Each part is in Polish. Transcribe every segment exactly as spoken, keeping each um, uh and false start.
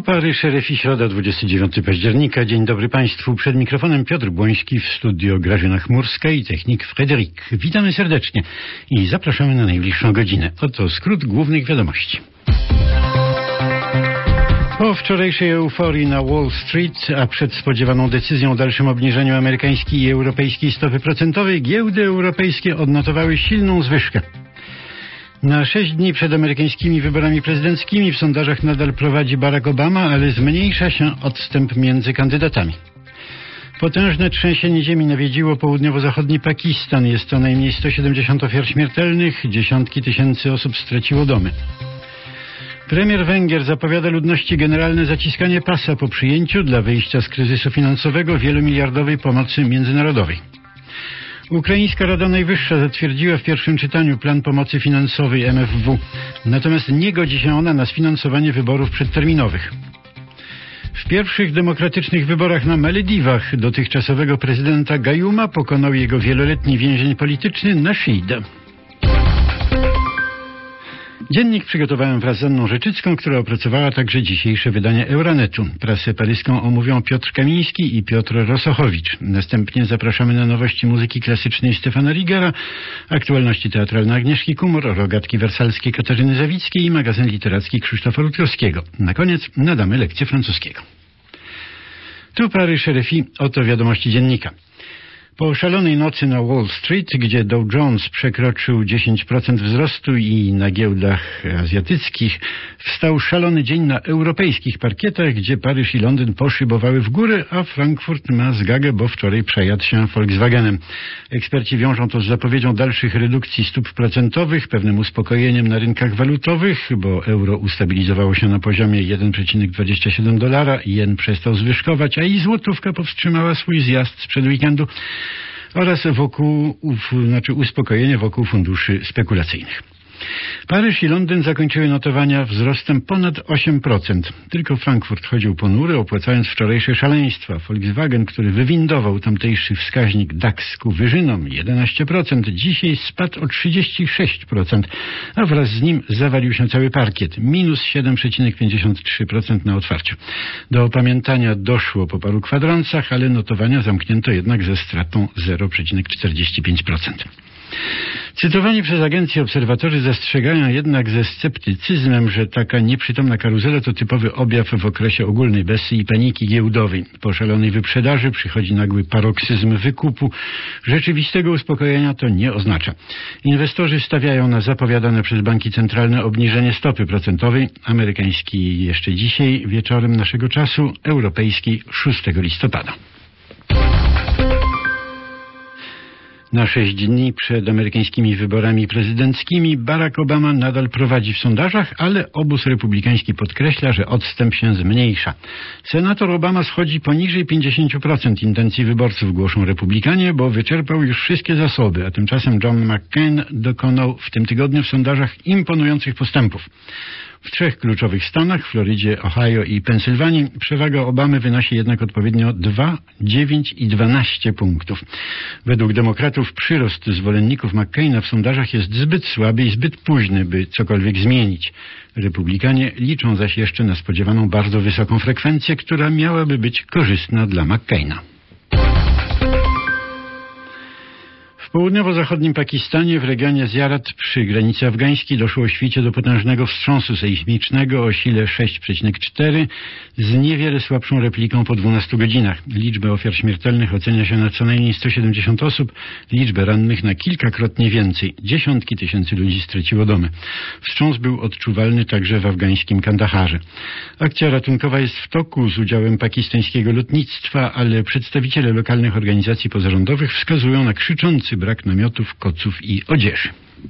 Paryż, R F I, środa, dwudziestego dziewiątego października. Dzień dobry Państwu. Przed mikrofonem Piotr Błoński, w studio Grażyna Chmurska i technik Fryderyk. Witamy serdecznie i zapraszamy na najbliższą godzinę. Oto skrót głównych wiadomości. Po wczorajszej euforii na Wall Street, a przed spodziewaną decyzją o dalszym obniżeniu amerykańskiej i europejskiej stopy procentowej, giełdy europejskie odnotowały silną zwyżkę. Na sześć dni przed amerykańskimi wyborami prezydenckimi w sondażach nadal prowadzi Barack Obama, ale zmniejsza się odstęp między kandydatami. Potężne trzęsienie ziemi nawiedziło południowo-zachodni Pakistan. Jest to najmniej sto siedemdziesiąt ofiar śmiertelnych, dziesiątki tysięcy osób straciło domy. Premier Węgier zapowiada ludności generalne zaciskanie pasa po przyjęciu dla wyjścia z kryzysu finansowego wielomiliardowej pomocy międzynarodowej. Ukraińska Rada Najwyższa zatwierdziła w pierwszym czytaniu plan pomocy finansowej M F W, natomiast nie godzi się ona na sfinansowanie wyborów przedterminowych. W pierwszych demokratycznych wyborach na Malediwach dotychczasowego prezydenta Gajuma pokonał jego wieloletni więzień polityczny Nasheed. Dziennik przygotowałem wraz z Anną Rzeczycką, która opracowała także dzisiejsze wydanie Euronetu. Prasę paryską omówią Piotr Kamiński i Piotr Rosochowicz. Następnie zapraszamy na nowości muzyki klasycznej Stefana Rigera, aktualności teatralne Agnieszki Kumor, rogatki wersalskie Katarzyny Zawickiej i magazyn literacki Krzysztofa Rutkowskiego. Na koniec nadamy lekcję francuskiego. Tu Paryż, R F I, oto wiadomości dziennika. Po szalonej nocy na Wall Street, gdzie Dow Jones przekroczył dziesięć procent wzrostu i na giełdach azjatyckich, wstał szalony dzień na europejskich parkietach, gdzie Paryż i Londyn poszybowały w górę, a Frankfurt ma zgagę, bo wczoraj przejadł się Volkswagenem. Eksperci wiążą to z zapowiedzią dalszych redukcji stóp procentowych, pewnym uspokojeniem na rynkach walutowych, bo euro ustabilizowało się na poziomie jeden przecinek dwadzieścia siedem dolara, jen przestał zwyżkować, a i złotówka powstrzymała swój zjazd sprzed weekendu, oraz wokół, znaczy uspokojenie wokół funduszy spekulacyjnych. Paryż i Londyn zakończyły notowania wzrostem ponad osiem procent. Tylko Frankfurt chodził ponury, opłacając wczorajsze szaleństwa. Volkswagen, który wywindował tamtejszy wskaźnik DAX ku wyżynom jedenaście procent, dzisiaj spadł o trzydzieści sześć procent, a wraz z nim zawalił się cały parkiet. Minus siedem przecinek pięćdziesiąt trzy procent na otwarciu. Do opamiętania doszło po paru kwadransach, ale notowania zamknięto jednak ze stratą zero przecinek czterdzieści pięć procent. Cytowani przez agencję obserwatorzy zastrzegają jednak ze sceptycyzmem, że taka nieprzytomna karuzela to typowy objaw w okresie ogólnej bestii i paniki giełdowej. Po szalonej wyprzedaży przychodzi nagły paroksyzm wykupu. Rzeczywistego uspokojenia to nie oznacza. Inwestorzy stawiają na zapowiadane przez banki centralne obniżenie stopy procentowej, amerykańskiej jeszcze dzisiaj wieczorem naszego czasu, europejskiej szóstego listopada. Na sześć dni przed amerykańskimi wyborami prezydenckimi Barack Obama nadal prowadzi w sondażach, ale obóz republikański podkreśla, że odstęp się zmniejsza. Senator Obama schodzi poniżej pięćdziesiąt procent intencji wyborców, głoszą republikanie, bo wyczerpał już wszystkie zasoby, a tymczasem John McCain dokonał w tym tygodniu w sondażach imponujących postępów. W trzech kluczowych stanach, Florydzie, Ohio i Pensylwanii, przewaga Obamy wynosi jednak odpowiednio dwa, dziewięć i dwanaście punktów. Według demokratów przyrost zwolenników McCaina w sondażach jest zbyt słaby i zbyt późny, by cokolwiek zmienić. Republikanie liczą zaś jeszcze na spodziewaną bardzo wysoką frekwencję, która miałaby być korzystna dla McCaina. W południowo-zachodnim Pakistanie, w regionie Zjarat przy granicy afgańskiej, doszło o świcie do potężnego wstrząsu sejsmicznego o sile sześć przecinek cztery z niewiele słabszą repliką po dwunastu godzinach. Liczbę ofiar śmiertelnych ocenia się na co najmniej sto siedemdziesiąt osób, liczbę rannych na kilkakrotnie więcej. Dziesiątki tysięcy ludzi straciło domy. Wstrząs był odczuwalny także w afgańskim Kandaharze. Akcja ratunkowa jest w toku z udziałem pakistańskiego lotnictwa, ale przedstawiciele lokalnych organizacji pozarządowych wskazują na krzyczący brak namiotów, koców i odzieży.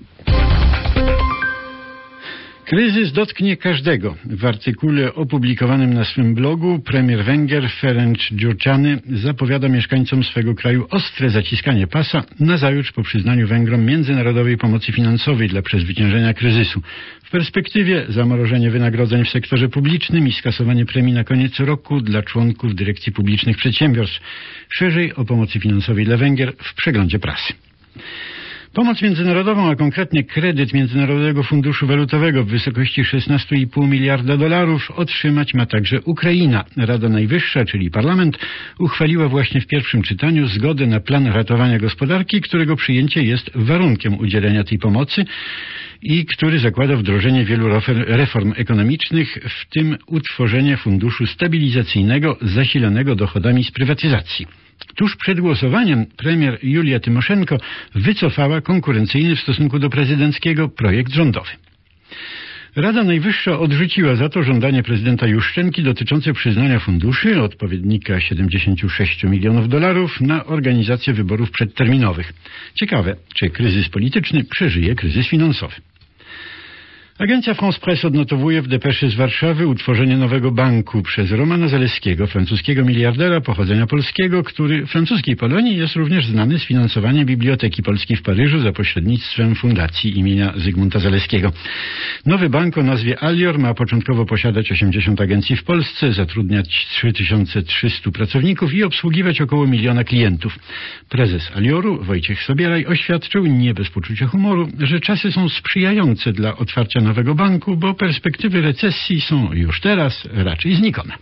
Kryzys dotknie każdego. W artykule opublikowanym na swym blogu premier Węgier Ferenc Gyurcsány zapowiada mieszkańcom swego kraju ostre zaciskanie pasa nazajutrz po przyznaniu Węgrom międzynarodowej pomocy finansowej dla przezwyciężenia kryzysu. W perspektywie zamrożenie wynagrodzeń w sektorze publicznym i skasowanie premii na koniec roku dla członków dyrekcji publicznych przedsiębiorstw. Szerzej o pomocy finansowej dla Węgier w przeglądzie prasy. Pomoc międzynarodową, a konkretnie kredyt Międzynarodowego Funduszu Walutowego w wysokości szesnaście i pół miliarda dolarów otrzymać ma także Ukraina. Rada Najwyższa, czyli parlament, uchwaliła właśnie w pierwszym czytaniu zgodę na plan ratowania gospodarki, którego przyjęcie jest warunkiem udzielenia tej pomocy i który zakłada wdrożenie wielu reform ekonomicznych, w tym utworzenie funduszu stabilizacyjnego zasilonego dochodami z prywatyzacji. Tuż przed głosowaniem premier Julia Tymoszenko wycofała konkurencyjny w stosunku do prezydenckiego projekt rządowy. Rada Najwyższa odrzuciła za to żądanie prezydenta Juszczenki dotyczące przyznania funduszy, odpowiednika siedemdziesiąt sześć milionów dolarów, na organizację wyborów przedterminowych. Ciekawe, czy kryzys polityczny przeżyje kryzys finansowy. Agencja France Presse odnotowuje w depeszy z Warszawy utworzenie nowego banku przez Romana Zaleskiego, francuskiego miliardera pochodzenia polskiego, który w francuskiej Polonii jest również znany z finansowania Biblioteki Polskiej w Paryżu za pośrednictwem fundacji imienia Zygmunta Zaleskiego. Nowy bank o nazwie Alior ma początkowo posiadać osiemdziesiąt agencji w Polsce, zatrudniać trzy tysiące trzystu pracowników i obsługiwać około miliona klientów. Prezes Alioru, Wojciech Sobieraj, oświadczył, nie bez poczucia humoru, że czasy są sprzyjające dla otwarcia nowego banku, bo perspektywy recesji są już teraz raczej znikome.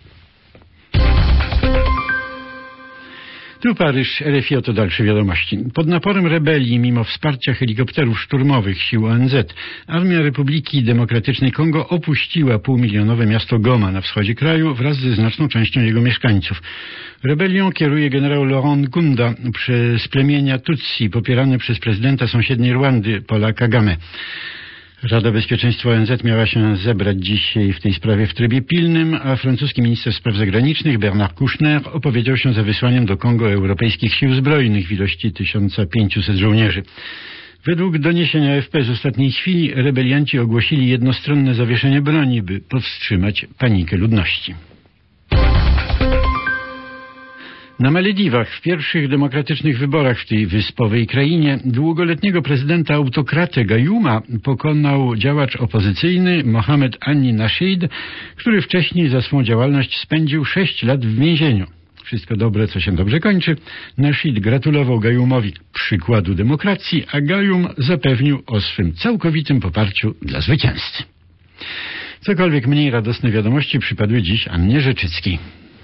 Tu Paryż, R F I, oto dalsze wiadomości. Pod naporem rebelii, mimo wsparcia helikopterów szturmowych sił O N Z, Armia Republiki Demokratycznej Kongo opuściła półmilionowe miasto Goma na wschodzie kraju wraz ze znaczną częścią jego mieszkańców. Rebelią kieruje generał Laurent Nkunda z plemienia Tutsi, popierany przez prezydenta sąsiedniej Rwandy, Paula Kagame. Rada Bezpieczeństwa O N Z miała się zebrać dzisiaj w tej sprawie w trybie pilnym, a francuski minister spraw zagranicznych Bernard Kouchner opowiedział się za wysłaniem do Kongo europejskich sił zbrojnych w ilości tysiąc pięćset żołnierzy. Według doniesienia A F P z ostatniej chwili rebelianci ogłosili jednostronne zawieszenie broni, by powstrzymać panikę ludności. Na Malediwach w pierwszych demokratycznych wyborach w tej wyspowej krainie długoletniego prezydenta autokratę Gajuma pokonał działacz opozycyjny Mohamed Anni Nasheed, który wcześniej za swą działalność spędził sześć lat w więzieniu. Wszystko dobre, co się dobrze kończy. Nasheed gratulował Gajumowi przykładu demokracji, a Gajum zapewnił o swym całkowitym poparciu dla zwycięzcy. Cokolwiek mniej radosne wiadomości przypadły dziś Annie Rzeczyckiej.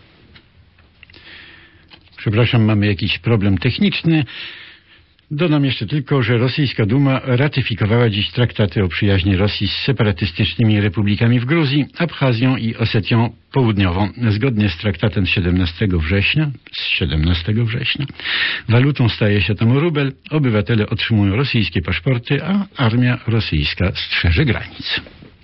Przepraszam, mamy jakiś problem techniczny. Dodam jeszcze tylko, że rosyjska Duma ratyfikowała dziś traktaty o przyjaźni Rosji z separatystycznymi republikami w Gruzji, Abchazją i Osetią Południową. Zgodnie z traktatem z siedemnastego września, z siedemnastego września, walutą staje się tam rubel, obywatele otrzymują rosyjskie paszporty, a armia rosyjska strzeże granic.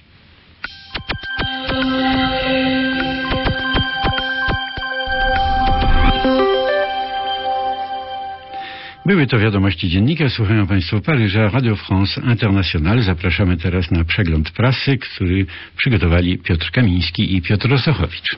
Były to wiadomości dziennika. Słuchają Państwo Paryża, Radio France International. Zapraszamy teraz na przegląd prasy, który przygotowali Piotr Kamiński i Piotr Rosochowicz.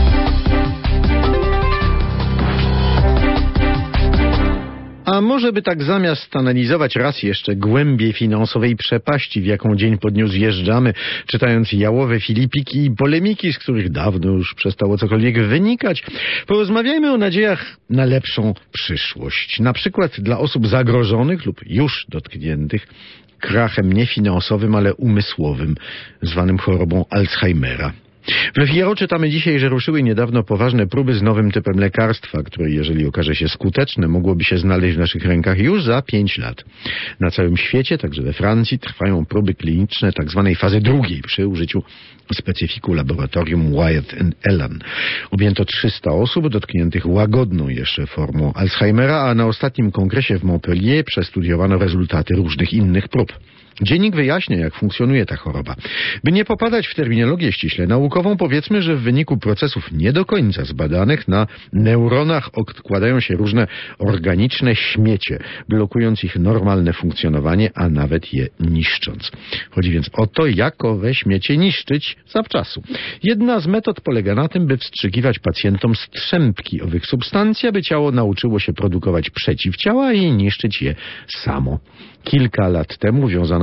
A może by tak zamiast analizować raz jeszcze głębię finansowej przepaści, w jaką dzień po dniu zjeżdżamy, czytając jałowe filipiki i polemiki, z których dawno już przestało cokolwiek wynikać, porozmawiajmy o nadziejach na lepszą przyszłość. Na przykład dla osób zagrożonych lub już dotkniętych krachem nie finansowym, ale umysłowym, zwanym chorobą Alzheimera. W Le Figaro czytamy dzisiaj, że ruszyły niedawno poważne próby z nowym typem lekarstwa, które, jeżeli okaże się skuteczne, mogłoby się znaleźć w naszych rękach już za pięć lat. Na całym świecie, także we Francji, trwają próby kliniczne tzw. fazy drugiej przy użyciu specyfiku laboratorium Wyeth and Allen. Objęto trzysta osób dotkniętych łagodną jeszcze formą Alzheimera, a na ostatnim kongresie w Montpellier przestudiowano rezultaty różnych innych prób. Dziennik wyjaśnia, jak funkcjonuje ta choroba. By nie popadać w terminologię ściśle naukową, powiedzmy, że w wyniku procesów nie do końca zbadanych na neuronach odkładają się różne organiczne śmiecie, blokując ich normalne funkcjonowanie, a nawet je niszcząc. Chodzi więc o to, jak owe śmiecie niszczyć zawczasu. Jedna z metod polega na tym, by wstrzykiwać pacjentom strzępki owych substancji, aby ciało nauczyło się produkować przeciwciała i niszczyć je samo. Kilka lat temu wiązano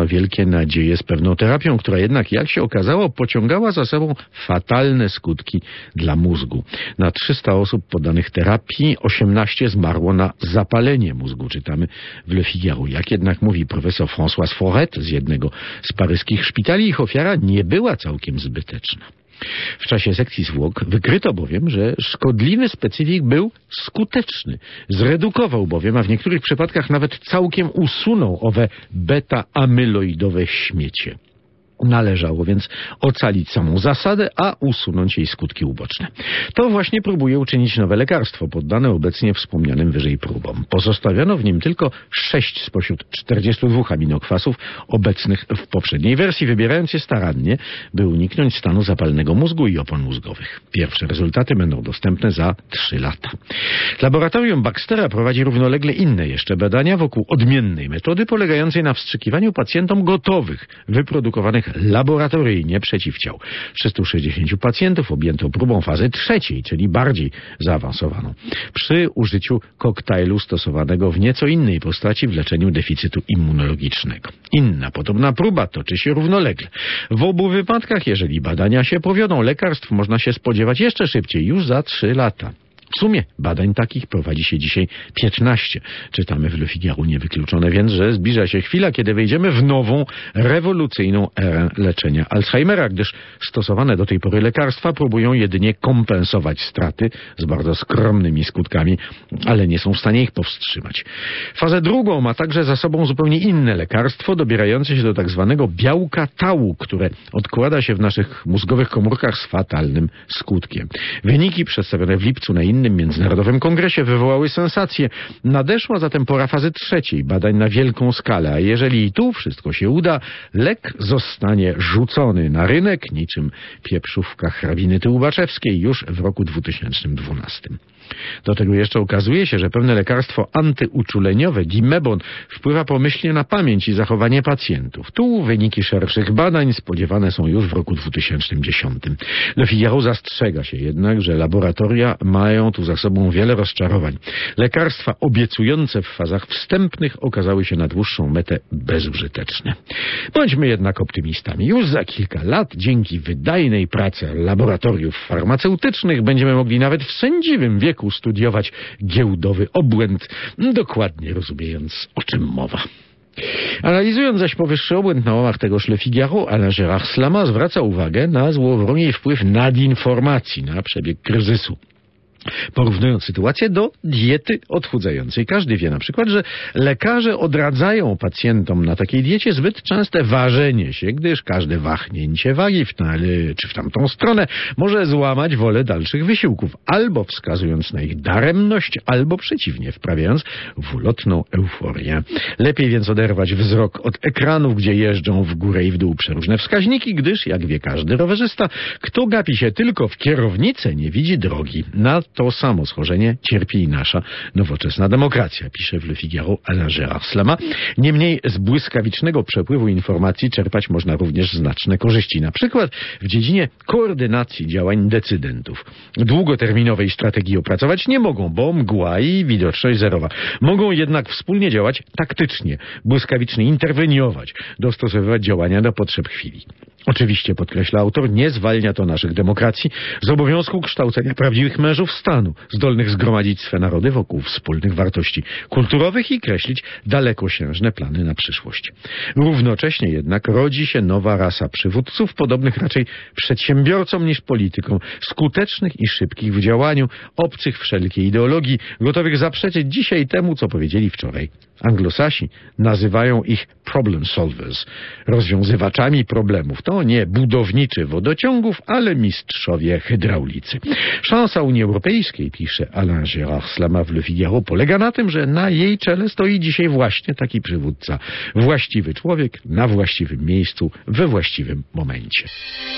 wiązano wielkie nadzieje z pewną terapią, która jednak, jak się okazało, pociągała za sobą fatalne skutki dla mózgu. Na trzysta osób poddanych terapii osiemnaście zmarło na zapalenie mózgu, czytamy w Le Figaro. Jak jednak mówi profesor François Forret z jednego z paryskich szpitali, ich ofiara nie była całkiem zbyteczna. W czasie sekcji zwłok wykryto bowiem, że szkodliwy specyfik był skuteczny. Zredukował bowiem, a w niektórych przypadkach nawet całkiem usunął owe beta-amyloidowe śmiecie. Należało więc ocalić samą zasadę, a usunąć jej skutki uboczne. To właśnie próbuje uczynić nowe lekarstwo, poddane obecnie wspomnianym wyżej próbom. Pozostawiono w nim tylko sześć spośród czterdziestu dwóch aminokwasów obecnych w poprzedniej wersji, wybierając je starannie, by uniknąć stanu zapalnego mózgu i opon mózgowych. Pierwsze rezultaty będą dostępne za trzy lata. Laboratorium Baxtera prowadzi równolegle inne jeszcze badania wokół odmiennej metody polegającej na wstrzykiwaniu pacjentom gotowych, wyprodukowanych laboratoryjnie przeciwciał. trzystu sześćdziesięciu pacjentów objęto próbą fazy trzeciej, czyli bardziej zaawansowaną, przy użyciu koktajlu stosowanego w nieco innej postaci w leczeniu deficytu immunologicznego. Inna podobna próba toczy się równolegle. W obu wypadkach, jeżeli badania się powiodą, lekarstw można się spodziewać jeszcze szybciej, już za trzy lata. W sumie badań takich prowadzi się dzisiaj piętnaście. Czytamy w Le Figaro. Niewykluczone więc, że zbliża się chwila, kiedy wejdziemy w nową, rewolucyjną erę leczenia Alzheimera, gdyż stosowane do tej pory lekarstwa próbują jedynie kompensować straty z bardzo skromnymi skutkami, ale nie są w stanie ich powstrzymać. Fazę drugą ma także za sobą zupełnie inne lekarstwo, dobierające się do tak zwanego białka tau, które odkłada się w naszych mózgowych komórkach z fatalnym skutkiem. Wyniki przedstawione w lipcu na innym międzynarodowym kongresie wywołały sensację. Nadeszła zatem pora fazy trzeciej, badań na wielką skalę, a jeżeli i tu wszystko się uda, lek zostanie rzucony na rynek niczym pieprzówka hrabiny Tyłubaczewskiej już w roku dwutysięcznym dwunastym. Do tego jeszcze okazuje się, że pewne lekarstwo antyuczuleniowe Dimebon wpływa pomyślnie na pamięć i zachowanie pacjentów. Tu wyniki szerszych badań spodziewane są już w roku dwutysięcznym dziesiątym. Le Figaro zastrzega się jednak, że laboratoria mają tu za sobą wiele rozczarowań. Lekarstwa obiecujące w fazach wstępnych okazały się na dłuższą metę bezużyteczne. Bądźmy jednak optymistami. Już za kilka lat, dzięki wydajnej pracy laboratoriów farmaceutycznych, będziemy mogli nawet w sędziwym wieku studiować giełdowy obłęd, dokładnie rozumiejąc, o czym mowa. Analizując zaś powyższy obłęd na łamach tegoż Le Figaro, Alain Gérard Slama zwraca uwagę na złowrogi wpływ nadinformacji na przebieg kryzysu. Porównując sytuację do diety odchudzającej. Każdy wie na przykład, że lekarze odradzają pacjentom na takiej diecie zbyt częste ważenie się, gdyż każde wahnięcie wagi w tę czy w tamtą stronę może złamać wolę dalszych wysiłków, albo wskazując na ich daremność, albo przeciwnie, wprawiając w ulotną euforię. Lepiej więc oderwać wzrok od ekranów, gdzie jeżdżą w górę i w dół przeróżne wskaźniki, gdyż, jak wie każdy rowerzysta, kto gapi się tylko w kierownicę, nie widzi drogi. Na to samo schorzenie cierpi i nasza nowoczesna demokracja, pisze w Le Figaro Alain Gérard Slama. Niemniej z błyskawicznego przepływu informacji czerpać można również znaczne korzyści. Na przykład w dziedzinie koordynacji działań decydentów. Długoterminowej strategii opracować nie mogą, bo mgła i widoczność zerowa. Mogą jednak wspólnie działać taktycznie, błyskawicznie interweniować, dostosowywać działania do potrzeb chwili. Oczywiście, podkreśla autor, nie zwalnia to naszych demokracji z obowiązku kształcenia prawdziwych mężów stanu, zdolnych zgromadzić swe narody wokół wspólnych wartości kulturowych i kreślić dalekosiężne plany na przyszłość. Równocześnie jednak rodzi się nowa rasa przywódców, podobnych raczej przedsiębiorcom niż politykom, skutecznych i szybkich w działaniu, obcych wszelkiej ideologii, gotowych zaprzeczyć dzisiaj temu, co powiedzieli wczoraj. Anglosasi nazywają ich problem solvers, rozwiązywaczami problemów. To nie budowniczy wodociągów, ale mistrzowie hydraulicy. Szansa Unii Europejskiej, pisze Alain Gérard Slama w Le Figaro, polega na tym, że na jej czele stoi dzisiaj właśnie taki przywódca. Właściwy człowiek na właściwym miejscu, we właściwym momencie.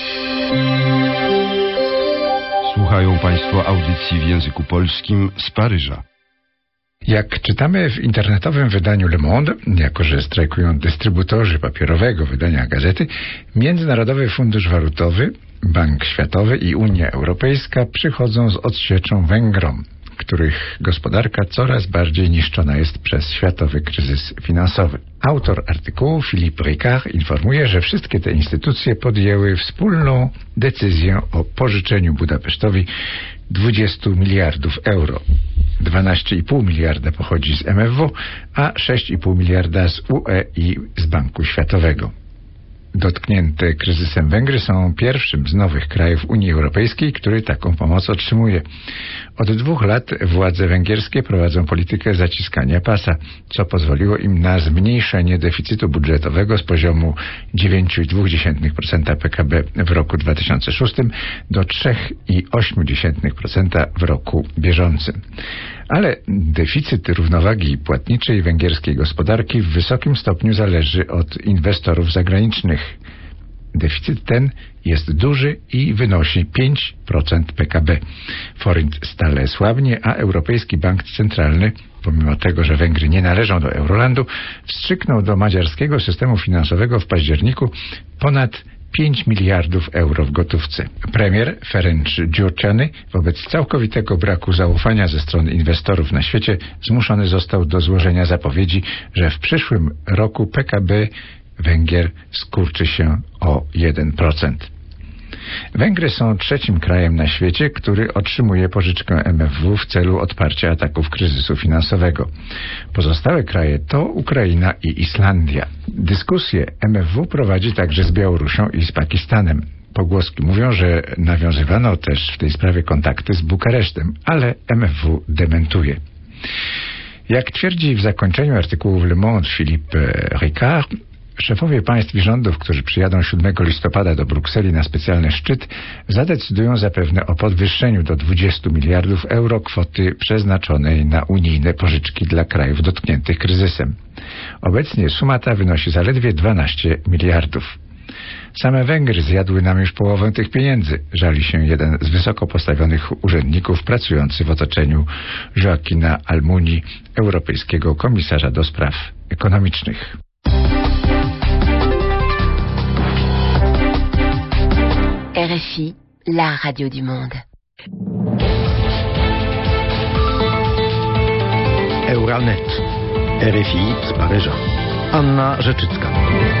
Słuchają Państwo audycji w języku polskim z Paryża. Jak czytamy w internetowym wydaniu Le Monde, jako że strajkują dystrybutorzy papierowego wydania gazety, Międzynarodowy Fundusz Walutowy, Bank Światowy i Unia Europejska przychodzą z odsieczą Węgrom. których gospodarka coraz bardziej niszczona jest przez światowy kryzys finansowy. Autor artykułu, Philippe Ricard, informuje, że wszystkie te instytucje podjęły wspólną decyzję o pożyczeniu Budapesztowi dwudziestu miliardów euro. dwanaście i pół miliarda pochodzi z M F W, a sześć i pół miliarda z U E i z Banku Światowego. Dotknięte kryzysem Węgry są pierwszym z nowych krajów Unii Europejskiej, który taką pomoc otrzymuje. Od dwóch lat władze węgierskie prowadzą politykę zaciskania pasa, co pozwoliło im na zmniejszenie deficytu budżetowego z poziomu dziewięć przecinek dwa procent P K B w roku dwa tysiące szóstym do trzy przecinek osiem procent w roku bieżącym. Ale deficyt równowagi płatniczej węgierskiej gospodarki w wysokim stopniu zależy od inwestorów zagranicznych. Deficyt ten jest duży i wynosi pięć procent P K B. Forint stale słabnie, a Europejski Bank Centralny, pomimo tego, że Węgry nie należą do Eurolandu, wstrzyknął do madziarskiego systemu finansowego w październiku ponad pięć miliardów euro w gotówce. Premier Ferenc Gyurcsány wobec całkowitego braku zaufania ze strony inwestorów na świecie zmuszony został do złożenia zapowiedzi, że w przyszłym roku P K B Węgier skurczy się o jeden procent. Węgry są trzecim krajem na świecie, który otrzymuje pożyczkę M F W w celu odparcia ataków kryzysu finansowego. Pozostałe kraje to Ukraina i Islandia. Dyskusję M F W prowadzi także z Białorusią i z Pakistanem. Pogłoski mówią, że nawiązywano też w tej sprawie kontakty z Bukaresztem, ale M F W dementuje. Jak twierdzi w zakończeniu artykułu w Le Monde Philippe Ricard, szefowie państw i rządów, którzy przyjadą siódmego listopada do Brukseli na specjalny szczyt, zadecydują zapewne o podwyższeniu do dwudziestu miliardów euro kwoty przeznaczonej na unijne pożyczki dla krajów dotkniętych kryzysem. Obecnie suma ta wynosi zaledwie dwanaście miliardów. Same Węgry zjadły nam już połowę tych pieniędzy, żali się jeden z wysoko postawionych urzędników pracujący w otoczeniu Joaquina Almunii, europejskiego komisarza do spraw ekonomicznych. R F I, la radio du monde. Euranet. R F I z Paryża. Anna Rzeczycka.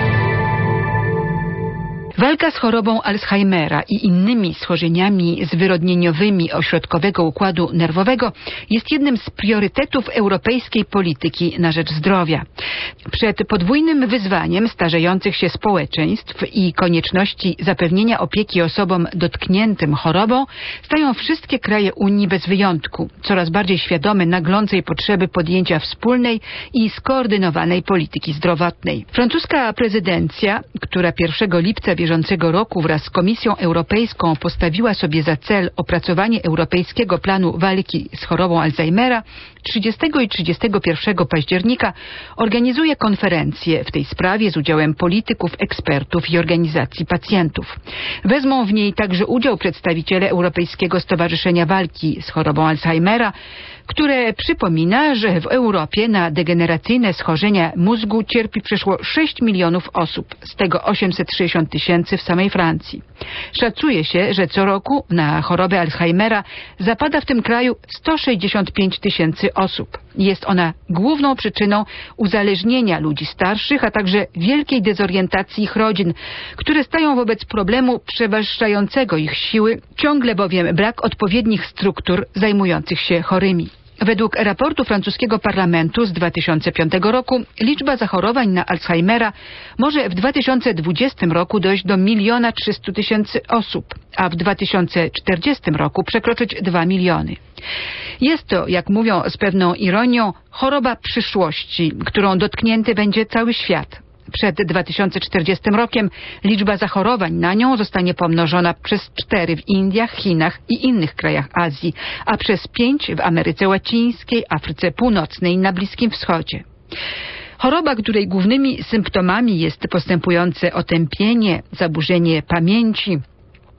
Walka z chorobą Alzheimera i innymi schorzeniami zwyrodnieniowymi ośrodkowego układu nerwowego jest jednym z priorytetów europejskiej polityki na rzecz zdrowia. Przed podwójnym wyzwaniem starzejących się społeczeństw i konieczności zapewnienia opieki osobom dotkniętym chorobą stają wszystkie kraje Unii bez wyjątku, coraz bardziej świadome naglącej potrzeby podjęcia wspólnej i skoordynowanej polityki zdrowotnej. Francuska prezydencja, która pierwszego lipca bieżącego roku wraz z Komisją Europejską postawiła sobie za cel opracowanie Europejskiego Planu Walki z chorobą Alzheimera, trzydziestego i trzydziestego pierwszego października organizuje konferencję w tej sprawie z udziałem polityków, ekspertów i organizacji pacjentów. Wezmą w niej także udział przedstawiciele Europejskiego Stowarzyszenia Walki z chorobą Alzheimera, które przypomina, że w Europie na degeneracyjne schorzenia mózgu cierpi przeszło sześć milionów osób, z tego osiemset sześćdziesiąt tysięcy w samej Francji. Szacuje się, że co roku na chorobę Alzheimera zapada w tym kraju sto sześćdziesiąt pięć tysięcy osób. Jest ona główną przyczyną uzależnienia ludzi starszych, a także wielkiej dezorientacji ich rodzin, które stają wobec problemu przewyższającego ich siły, ciągle bowiem brak odpowiednich struktur zajmujących się chorymi. Według raportu francuskiego parlamentu z dwa tysiące piątego roku liczba zachorowań na Alzheimera może w dwa tysiące dwudziestym roku dojść do miliona trzystu tysięcy osób, a w dwa tysiące czterdziestym roku przekroczyć dwa miliony. Jest to, jak mówią z pewną ironią, choroba przyszłości, którą dotknięty będzie cały świat. Przed dwa tysiące czterdziestym rokiem liczba zachorowań na nią zostanie pomnożona przez cztery w Indiach, Chinach i innych krajach Azji, a przez pięć w Ameryce Łacińskiej, Afryce Północnej i na Bliskim Wschodzie. Choroba, której głównymi symptomami jest postępujące otępienie, zaburzenie pamięci,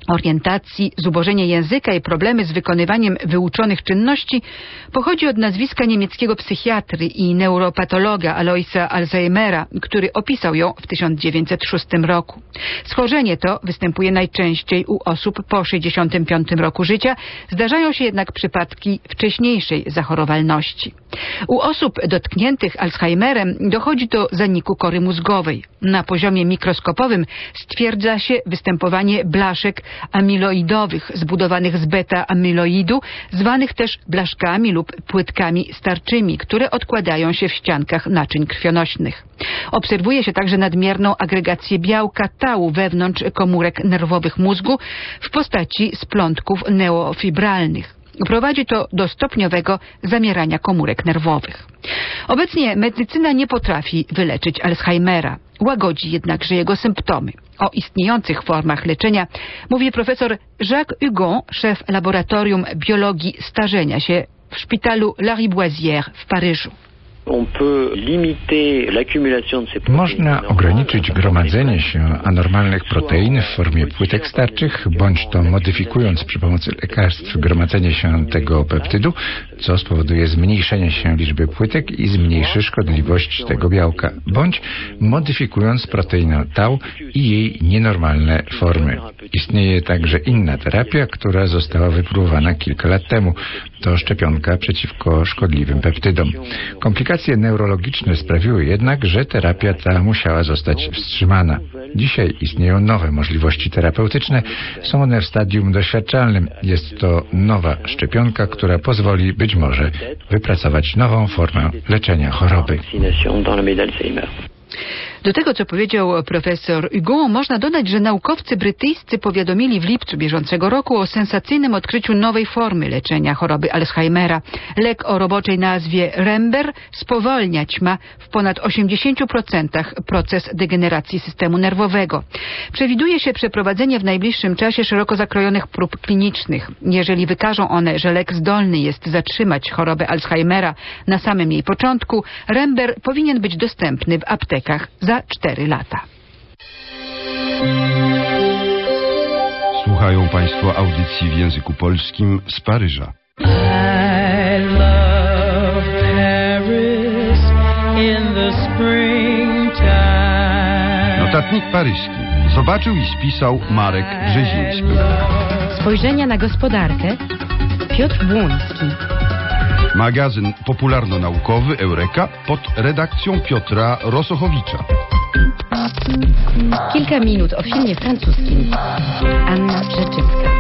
orientacji, zubożenie języka i problemy z wykonywaniem wyuczonych czynności pochodzi od nazwiska niemieckiego psychiatry i neuropatologa Aloisa Alzheimera, który opisał ją w tysiąc dziewięćset szóstym roku. Schorzenie to występuje najczęściej u osób po sześćdziesiątym piątym roku życia, zdarzają się jednak przypadki wcześniejszej zachorowalności. U osób dotkniętych Alzheimerem dochodzi do zaniku kory mózgowej. Na poziomie mikroskopowym stwierdza się występowanie blaszek amiloidowych zbudowanych z beta-amiloidu, zwanych też blaszkami lub płytkami starczymi, które odkładają się w ściankach naczyń krwionośnych. Obserwuje się także nadmierną agregację białka tau wewnątrz komórek nerwowych mózgu w postaci splątków neofibralnych. Prowadzi to do stopniowego zamierania komórek nerwowych. Obecnie medycyna nie potrafi wyleczyć Alzheimera, łagodzi jednakże jego symptomy. O istniejących formach leczenia mówi profesor Jacques Hugon, szef laboratorium biologii starzenia się w szpitalu Lariboisière w Paryżu. Można ograniczyć gromadzenie się anormalnych protein w formie płytek starczych, bądź to modyfikując przy pomocy lekarstw gromadzenie się tego peptydu, co spowoduje zmniejszenie się liczby płytek i zmniejszy szkodliwość tego białka, bądź modyfikując proteinę tau i jej nienormalne formy. Istnieje także inna terapia, która została wypróbowana kilka lat temu. To szczepionka przeciwko szkodliwym peptydom. Komplikacje neurologiczne sprawiły jednak, że terapia ta musiała zostać wstrzymana. Dzisiaj istnieją nowe możliwości terapeutyczne. Są one w stadium doświadczalnym. Jest to nowa szczepionka, która pozwoli być może wypracować nową formę leczenia choroby. Do tego, co powiedział profesor Hugon, można dodać, że naukowcy brytyjscy powiadomili w lipcu bieżącego roku o sensacyjnym odkryciu nowej formy leczenia choroby Alzheimera. Lek o roboczej nazwie Rember spowolniać ma w ponad osiemdziesięciu procentach proces degeneracji systemu nerwowego. Przewiduje się przeprowadzenie w najbliższym czasie szeroko zakrojonych prób klinicznych. Jeżeli wykażą one, że lek zdolny jest zatrzymać chorobę Alzheimera na samym jej początku, Rember powinien być dostępny w aptekach za cztery lata. Słuchają Państwo audycji w języku polskim z Paryża. I love Paris in the springtime. Notatnik paryski. Zobaczył i spisał Marek Brzeziński. Spojrzenia na gospodarkę Piotr Błoński. Magazyn popularno-naukowy Eureka pod redakcją Piotra Rosochowicza. Kilka minut o filmie francuskim. Anna Rzeczewska.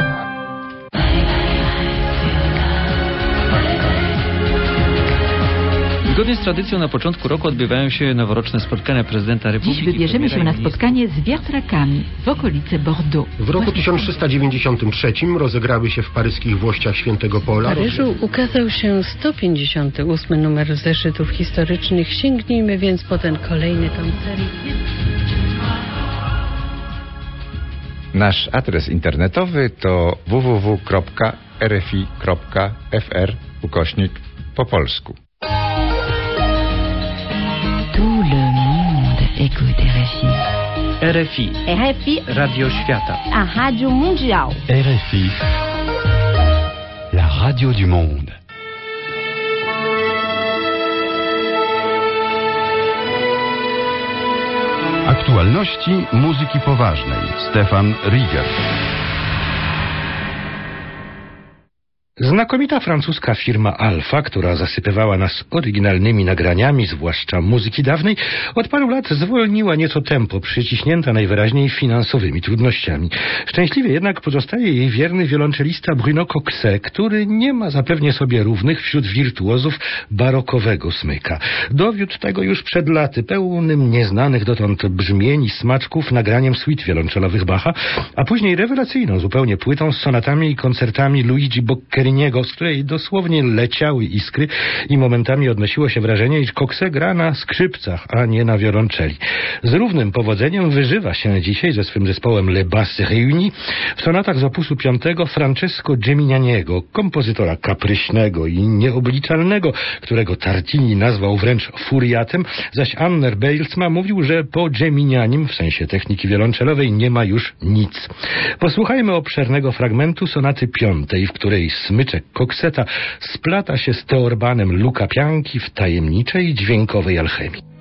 Zgodnie z tradycją na początku roku odbywają się noworoczne spotkania prezydenta Republiki. Dziś wybierzemy się na spotkanie z wiatrakami w okolicy Bordeaux. W roku tysiąc trzysta dziewięćdziesiątym trzecim rozegrały się w paryskich Włościach Świętego Pola. W Paryżu ukazał się sto pięćdziesiąty ósmy numer zeszytów historycznych. Sięgnijmy więc po ten kolejny tom serii. Nasz adres internetowy to w w w kropka r f i kropka f r ukośnik po polsku. Tout le monde écoute R F I. R F I. R F I. Radio Świata. A Radio Mondial. R F I. La radio du monde. Aktualności muzyki poważnej. Stefan Rieger. Znakomita francuska firma Alfa, która zasypywała nas oryginalnymi nagraniami, zwłaszcza muzyki dawnej, od paru lat zwolniła nieco tempo, przyciśnięta najwyraźniej finansowymi trudnościami. Szczęśliwie jednak pozostaje jej wierny wiolonczelista Bruno Coxet, który nie ma zapewnie sobie równych wśród wirtuozów barokowego smyka. Dowiódł tego już przed laty, pełnym nieznanych dotąd brzmień i smaczków nagraniem suite wiolonczelowych Bacha, a później rewelacyjną zupełnie płytą z sonatami i koncertami Luigi Boccherini, Pieriniego, z której dosłownie leciały iskry i momentami odnosiło się wrażenie, iż Coxet gra na skrzypcach, a nie na wiolonczeli. Z równym powodzeniem wyżywa się dzisiaj ze swym zespołem Le Basses Réunis w sonatach z opusu piątego Francesco Gemignaniego, kompozytora kapryśnego i nieobliczalnego, którego Tartini nazwał wręcz furiatem, zaś Anner Bylsma mówił, że po Gemignanim, w sensie techniki wiolonczelowej, nie ma już nic. Posłuchajmy obszernego fragmentu sonaty piątej, w której smyczek Coxeta splata się z teorbanem Luca Pianki w tajemniczej dźwiękowej alchemii.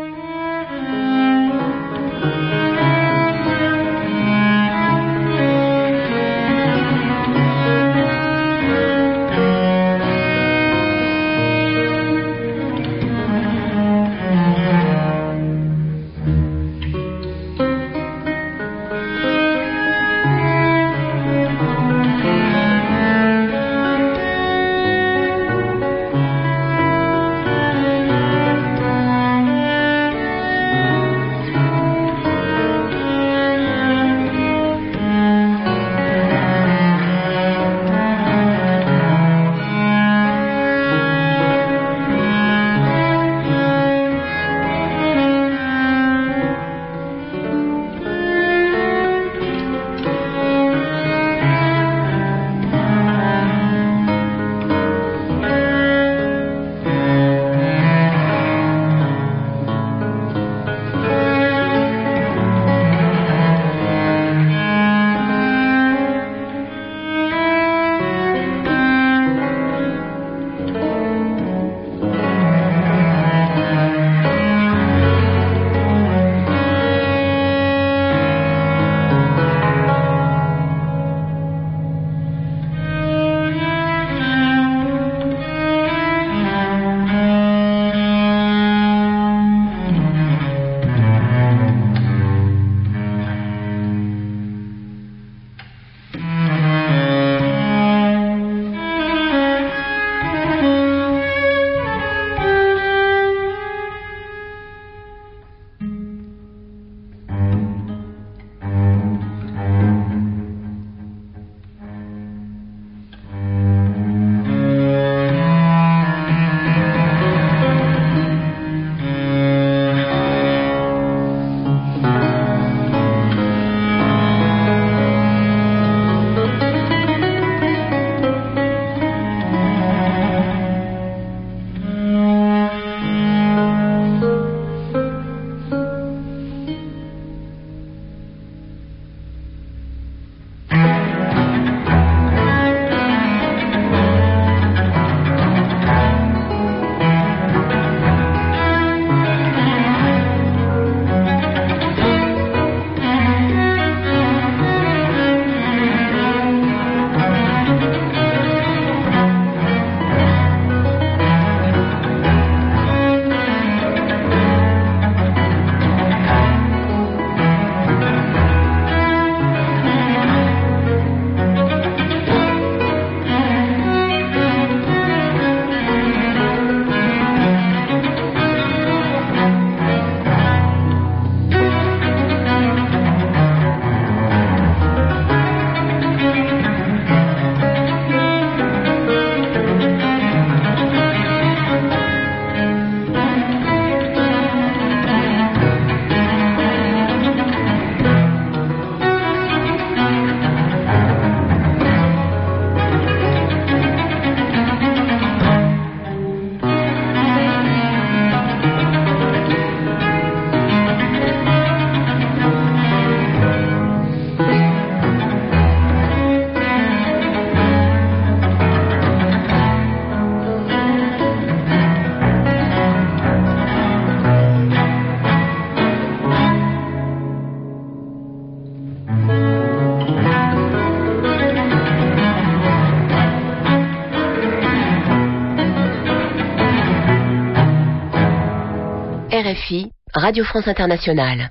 R F I, Radio France Internationale.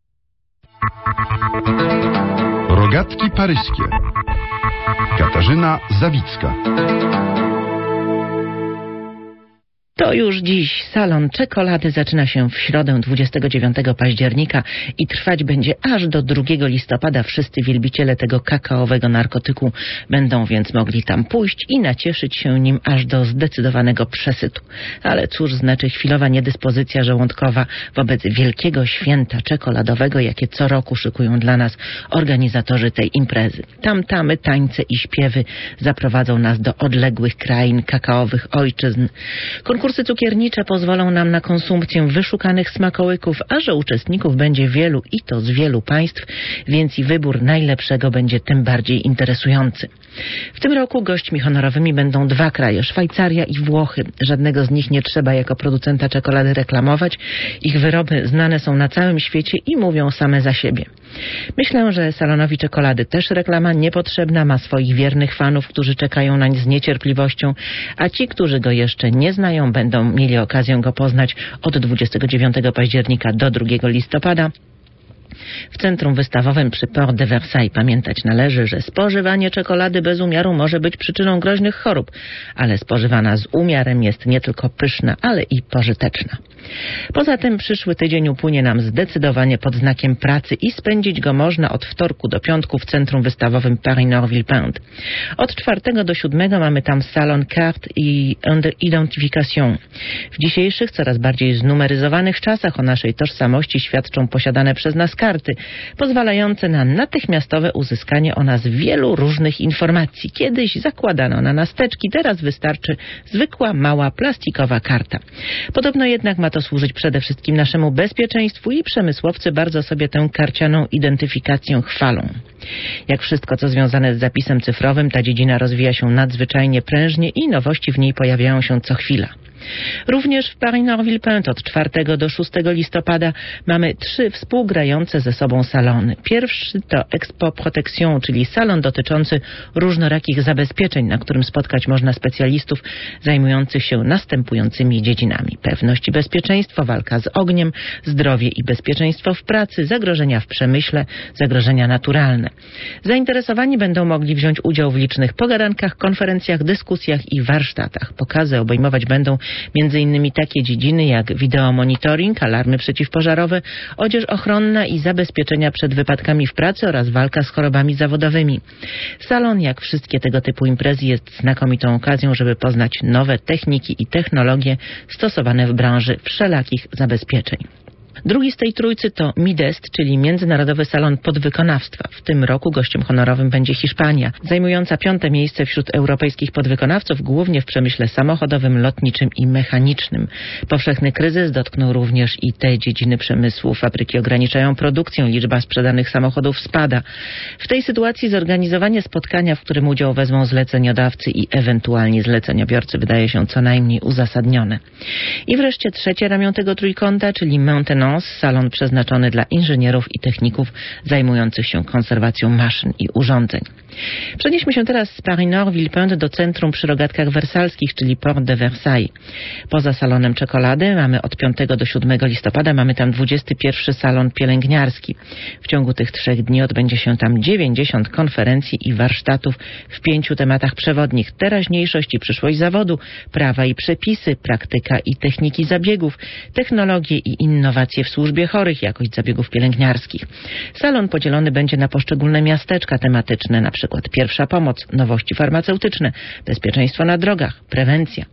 Rogatki paryskie. Katarzyna Zawicka. To już dziś salon czekolady zaczyna się w środę dwudziestego dziewiątego października i trwać będzie aż do drugiego listopada. Wszyscy wielbiciele tego kakaowego narkotyku będą więc mogli tam pójść i nacieszyć się nim aż do zdecydowanego przesytu. Ale cóż znaczy chwilowa niedyspozycja żołądkowa wobec wielkiego święta czekoladowego, jakie co roku szykują dla nas organizatorzy tej imprezy. Tam-tamy, tańce i śpiewy zaprowadzą nas do odległych krain kakaowych ojczyzn. Konkursy cukiernicze pozwolą nam na konsumpcję wyszukanych smakołyków, a że uczestników będzie wielu i to z wielu państw, więc i wybór najlepszego będzie tym bardziej interesujący. W tym roku gośćmi honorowymi będą dwa kraje, Szwajcaria i Włochy. Żadnego z nich nie trzeba jako producenta czekolady reklamować. Ich wyroby znane są na całym świecie i mówią same za siebie. Myślę, że salonowi czekolady też reklama niepotrzebna, ma swoich wiernych fanów, którzy czekają nań z niecierpliwością, a ci, którzy go jeszcze nie znają, będą mieli okazję go poznać od dwudziestego dziewiątego października do drugiego listopada. W centrum wystawowym przy Porte de Versailles pamiętać należy, że spożywanie czekolady bez umiaru może być przyczyną groźnych chorób, ale spożywana z umiarem jest nie tylko pyszna, ale i pożyteczna. Poza tym przyszły tydzień upłynie nam zdecydowanie pod znakiem pracy i spędzić go można od wtorku do piątku w centrum wystawowym Paris-Nord-Villepinte. Od czwartego do siódmego mamy tam salon carte i identification. W dzisiejszych, coraz bardziej znumeryzowanych czasach o naszej tożsamości świadczą posiadane przez nas karty, pozwalające na natychmiastowe uzyskanie o nas wielu różnych informacji. Kiedyś zakładano na nas teczki, teraz wystarczy zwykła, mała, plastikowa karta. Podobno jednak ma to służyć przede wszystkim naszemu bezpieczeństwu i przemysłowcy bardzo sobie tę karcianą identyfikację chwalą. Jak wszystko, co związane z zapisem cyfrowym, ta dziedzina rozwija się nadzwyczajnie prężnie i nowości w niej pojawiają się co chwila. Również w Paris-Nord-Villepinte od czwartego do szóstego listopada mamy trzy współgrające ze sobą salony. Pierwszy to Expo Protection, czyli salon dotyczący różnorakich zabezpieczeń, na którym spotkać można specjalistów zajmujących się następującymi dziedzinami: pewność i bezpieczeństwo, walka z ogniem, zdrowie i bezpieczeństwo w pracy, zagrożenia w przemyśle, zagrożenia naturalne. Zainteresowani będą mogli wziąć udział w licznych pogadankach, konferencjach, dyskusjach i warsztatach. Pokazy obejmować będą między innymi takie dziedziny jak wideomonitoring, alarmy przeciwpożarowe, odzież ochronna i zabezpieczenia przed wypadkami w pracy oraz walka z chorobami zawodowymi. Salon, jak wszystkie tego typu imprezy, jest znakomitą okazją, żeby poznać nowe techniki i technologie stosowane w branży wszelakich zabezpieczeń. Drugi z tej trójcy to Midest, czyli Międzynarodowy Salon Podwykonawstwa. W tym roku gościem honorowym będzie Hiszpania, zajmująca piąte miejsce wśród europejskich podwykonawców, głównie w przemyśle samochodowym, lotniczym i mechanicznym. Powszechny kryzys dotknął również i te dziedziny przemysłu. Fabryki ograniczają produkcję, liczba sprzedanych samochodów spada. W tej sytuacji zorganizowanie spotkania, w którym udział wezmą zleceniodawcy i ewentualni zleceniobiorcy, wydaje się co najmniej uzasadnione. I wreszcie trzecie ramię tego trójkąta, czyli Maintenance, salon przeznaczony dla inżynierów i techników zajmujących się konserwacją maszyn i urządzeń. Przenieśmy się teraz z Paris-Nord-Villepinte do centrum przy rogatkach wersalskich, czyli Porte de Versailles. Poza salonem czekolady mamy od piątego do siódmego listopada mamy tam dwudziesty pierwszy salon pielęgniarski. W ciągu tych trzech dni odbędzie się tam dziewięćdziesiąt konferencji i warsztatów w pięciu tematach przewodnich: teraźniejszość i przyszłość zawodu, prawa i przepisy, praktyka i techniki zabiegów, technologie i innowacje w służbie chorych, jakość zabiegów pielęgniarskich. Salon podzielony będzie na poszczególne miasteczka tematyczne, na przykład pierwsza pomoc, nowości farmaceutyczne, bezpieczeństwo na drogach, prewencja.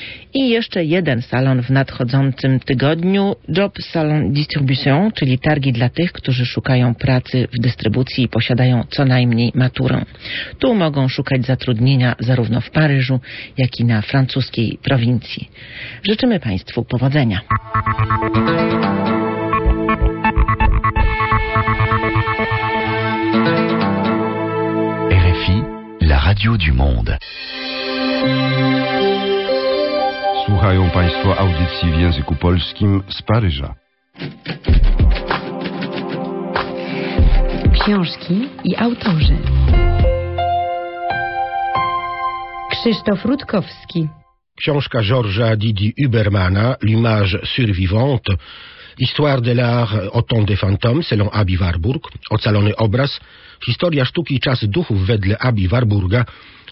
I jeszcze jeden salon w nadchodzącym tygodniu, Job Salon Distribution, czyli targi dla tych, którzy szukają pracy w dystrybucji i posiadają co najmniej maturę. Tu mogą szukać zatrudnienia zarówno w Paryżu, jak i na francuskiej prowincji. Życzymy Państwu powodzenia. R F I, la radio du monde. Słuchają Państwo audycji w języku polskim z Paryża. Książki i autorzy. Krzysztof Rutkowski. Książka Georgesa Didi Hubermana, L'image survivante, Histoire de l'art au temps des fantômes, selon Abi Warburg, Ocalony obraz, historia sztuki i czas duchów wedle Abi Warburga,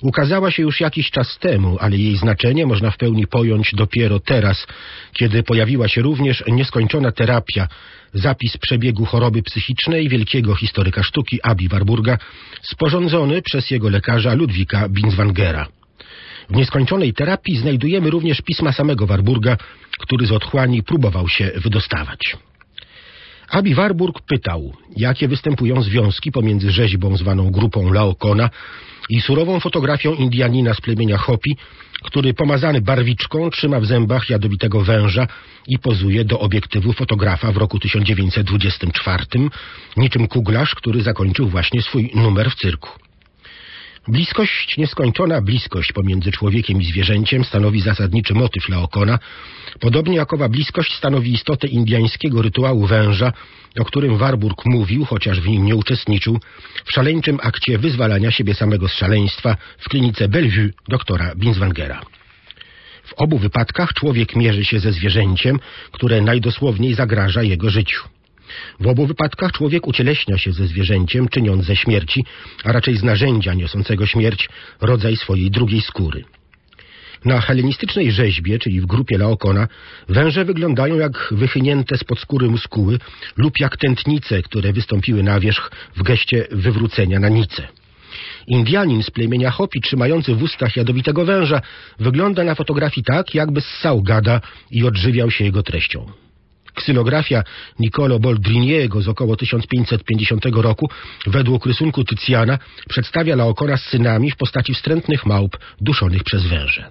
Ukazała się już jakiś czas temu, ale jej znaczenie można w pełni pojąć dopiero teraz, kiedy pojawiła się również nieskończona terapia, zapis przebiegu choroby psychicznej wielkiego historyka sztuki Aby Warburga, sporządzony przez jego lekarza Ludwika Binswangera. W nieskończonej terapii znajdujemy również pisma samego Warburga, który z otchłani próbował się wydostawać. Aby Warburg pytał, jakie występują związki pomiędzy rzeźbą zwaną grupą Laokona i surową fotografią Indianina z plemienia Hopi, który pomazany barwiczką trzyma w zębach jadowitego węża i pozuje do obiektywu fotografa w roku tysiąc dziewięćset dwudziestym czwartym, niczym kuglarz, który zakończył właśnie swój numer w cyrku. Bliskość, nieskończona bliskość pomiędzy człowiekiem i zwierzęciem stanowi zasadniczy motyw Laokona, podobnie jak owa bliskość stanowi istotę indiańskiego rytuału węża, o którym Warburg mówił, chociaż w nim nie uczestniczył, w szaleńczym akcie wyzwalania siebie samego z szaleństwa w klinice Bellevue doktora Binswangera. W obu wypadkach człowiek mierzy się ze zwierzęciem, które najdosłowniej zagraża jego życiu. W obu wypadkach człowiek ucieleśnia się ze zwierzęciem, czyniąc ze śmierci, a raczej z narzędzia niosącego śmierć, rodzaj swojej drugiej skóry. Na helenistycznej rzeźbie, czyli w grupie Laokona, węże wyglądają jak wychynięte spod skóry muskuły lub jak tętnice, które wystąpiły na wierzch w geście wywrócenia na nicę. Indianin z plemienia Hopi, trzymający w ustach jadowitego węża, wygląda na fotografii tak, jakby ssał gada i odżywiał się jego treścią. Ksylografia Niccolo Boldriniego z około tysiąc pięćset pięćdziesiątego roku według rysunku Tycjana przedstawia Laokona z synami w postaci wstrętnych małp duszonych przez węże.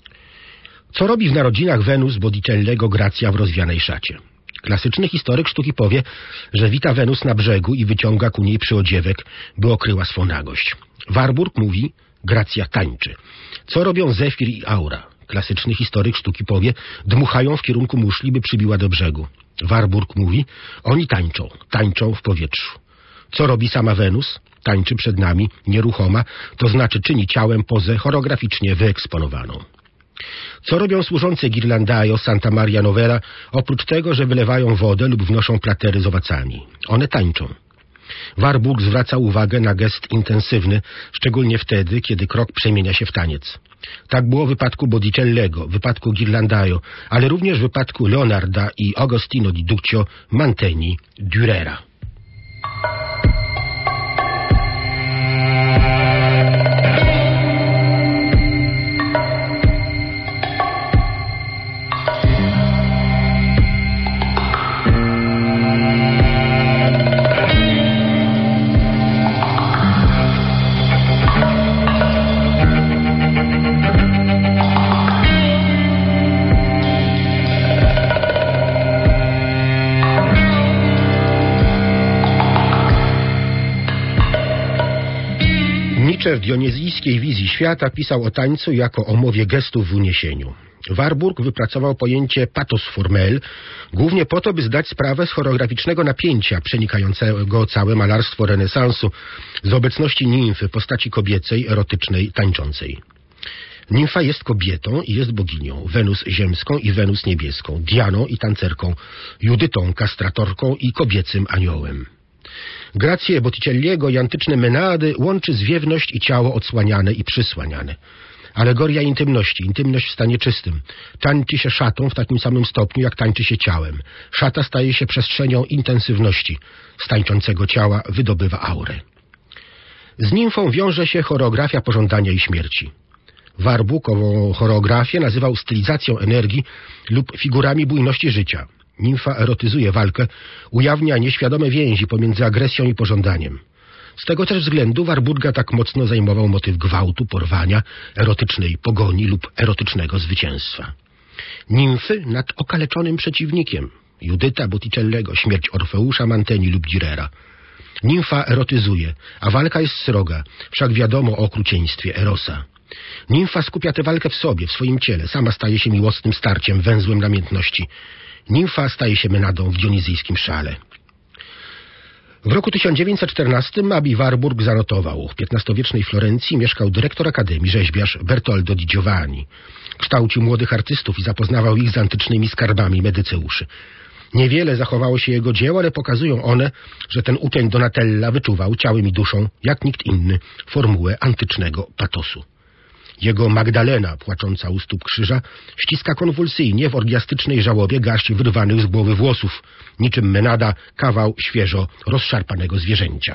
Co robi w narodzinach Wenus Botticellego Gracja w rozwianej szacie? Klasyczny historyk sztuki powie, że wita Wenus na brzegu i wyciąga ku niej przyodziewek, by okryła swą nagość. Warburg mówi, Gracja tańczy. Co robią Zefir i Aura? Klasyczny historyk sztuki powie, dmuchają w kierunku muszli, by przybiła do brzegu. Warburg mówi, oni tańczą, tańczą w powietrzu. Co robi sama Wenus? Tańczy przed nami, nieruchoma, to znaczy czyni ciałem pozę choreograficznie wyeksponowaną. Co robią służące Ghirlandaio Santa Maria Novella, oprócz tego, że wylewają wodę lub wnoszą platery z owocami? One tańczą. Warburg zwraca uwagę na gest intensywny, szczególnie wtedy, kiedy krok przemienia się w taniec. Tak było w wypadku Botticellego, w wypadku Ghirlandaio, ale również w wypadku Leonarda i Agostino di Duccio Mantegni Dürera. W dionezijskiej wizji świata pisał o tańcu jako o mowie gestów w uniesieniu. Warburg wypracował pojęcie pathos formel, głównie po to, by zdać sprawę z choreograficznego napięcia przenikającego całe malarstwo renesansu, z obecności nimfy, postaci kobiecej, erotycznej, tańczącej. Nimfa jest kobietą i jest boginią, Wenus ziemską i Wenus niebieską, Dianą i tancerką, Judytą kastratorką i kobiecym aniołem. Grację Botticelliego i antyczne menady łączy zwiewność i ciało odsłaniane i przysłaniane. Alegoria intymności, intymność w stanie czystym. Tańczy się szatą w takim samym stopniu, jak tańczy się ciałem. Szata staje się przestrzenią intensywności. Z tańczącego ciała wydobywa aurę. Z nimfą wiąże się choreografia pożądania i śmierci. Warburg ową choreografię nazywał stylizacją energii lub figurami bujności życia. Nimfa erotyzuje walkę, ujawnia nieświadome więzi pomiędzy agresją i pożądaniem. Z tego też względu Warburga tak mocno zajmował motyw gwałtu, porwania, erotycznej pogoni lub erotycznego zwycięstwa. Nimfy nad okaleczonym przeciwnikiem. Judyta Botticellego, śmierć Orfeusza Mantegni lub Dürera. Nimfa erotyzuje, a walka jest sroga, wszak wiadomo o okrucieństwie Erosa. Nimfa skupia tę walkę w sobie, w swoim ciele, sama staje się miłosnym starciem, węzłem namiętności. Nimfa staje się menadą w dionizyjskim szale. W roku tysiąc dziewięćset czternastym Aby Warburg zanotował. W piętnastowiecznej Florencji mieszkał dyrektor akademii, rzeźbiarz Bertoldo di Giovanni. Kształcił młodych artystów i zapoznawał ich z antycznymi skarbami Medyceuszy. Niewiele zachowało się jego dzieł, ale pokazują one, że ten upień Donatella wyczuwał ciałem i duszą, jak nikt inny, formułę antycznego patosu. Jego Magdalena, płacząca u stóp krzyża, ściska konwulsyjnie w orgiastycznej żałobie garść wyrwanych z głowy włosów, niczym Menada kawał świeżo rozszarpanego zwierzęcia.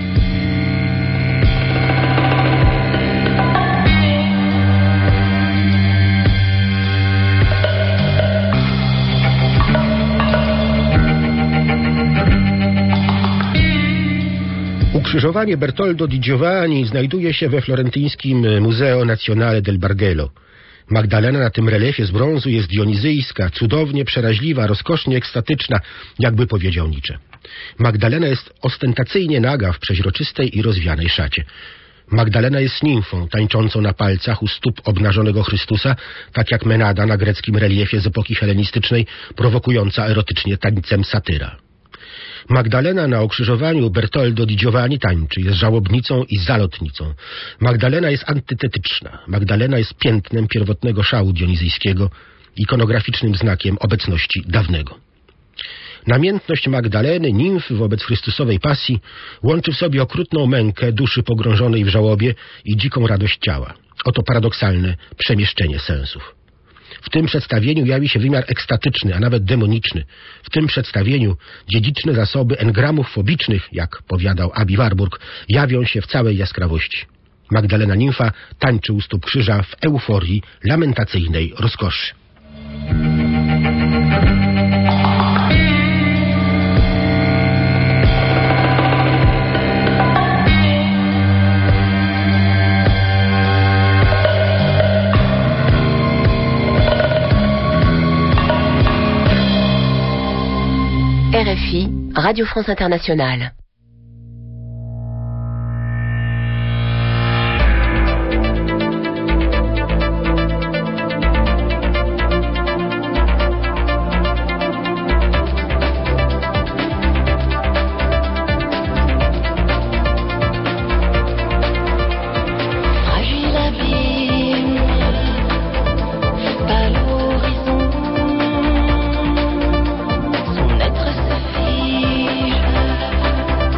Ukrzyżowanie Bertoldo di Giovanni znajduje się we florentyńskim Museo Nazionale del Bargello. Magdalena na tym reliefie z brązu jest dionizyjska, cudownie przeraźliwa, rozkosznie ekstatyczna, jakby powiedział Nietzsche. Magdalena jest ostentacyjnie naga w przeźroczystej i rozwianej szacie. Magdalena jest nimfą, tańczącą na palcach u stóp obnażonego Chrystusa, tak jak Menada na greckim reliefie z epoki helenistycznej, prowokująca erotycznie tańcem satyra. Magdalena na ukrzyżowaniu Bertoldo di Giovanni tańczy, jest żałobnicą i zalotnicą. Magdalena jest antytetyczna. Magdalena jest piętnem pierwotnego szału dionizyjskiego, ikonograficznym znakiem obecności dawnego. Namiętność Magdaleny, nimfy wobec Chrystusowej pasji, łączy w sobie okrutną mękę duszy pogrążonej w żałobie i dziką radość ciała. Oto paradoksalne przemieszczenie sensów. W tym przedstawieniu jawi się wymiar ekstatyczny, a nawet demoniczny. W tym przedstawieniu dziedziczne zasoby engramów fobicznych, jak powiadał Abi Warburg, jawią się w całej jaskrawości. Magdalena nimfa tańczy u stóp krzyża w euforii lamentacyjnej rozkoszy. R F I, Radio France Internationale. Son être se fige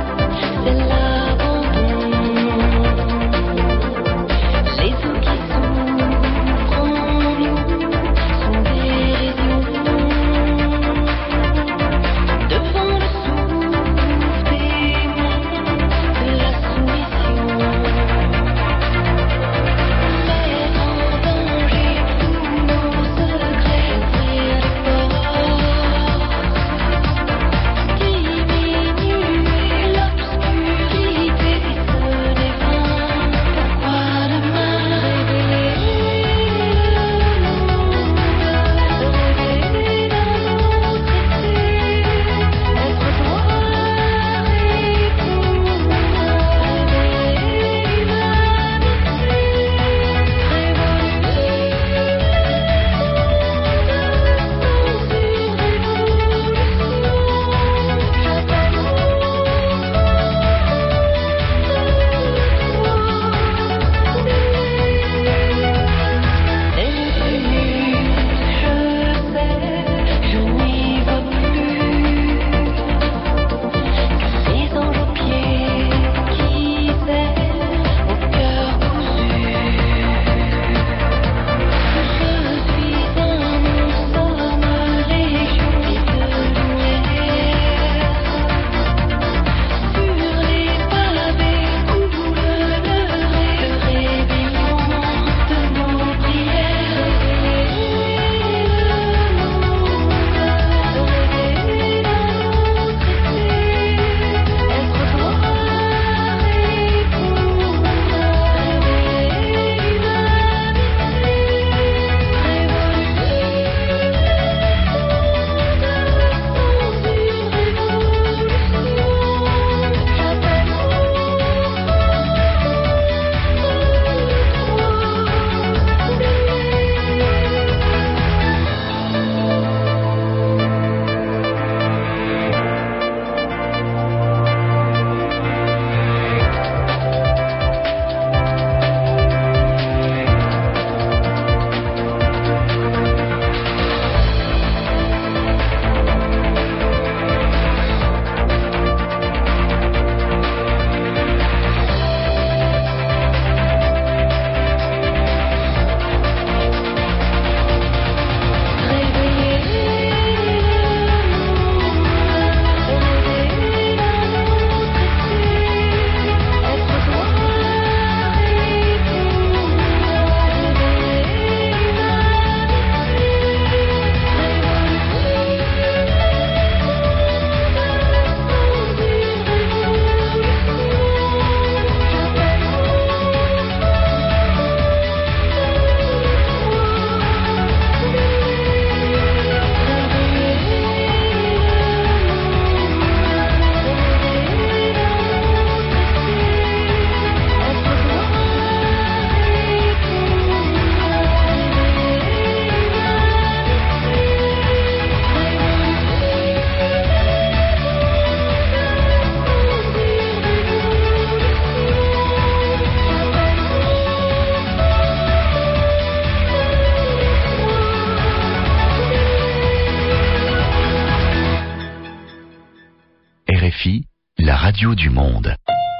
radio du monde.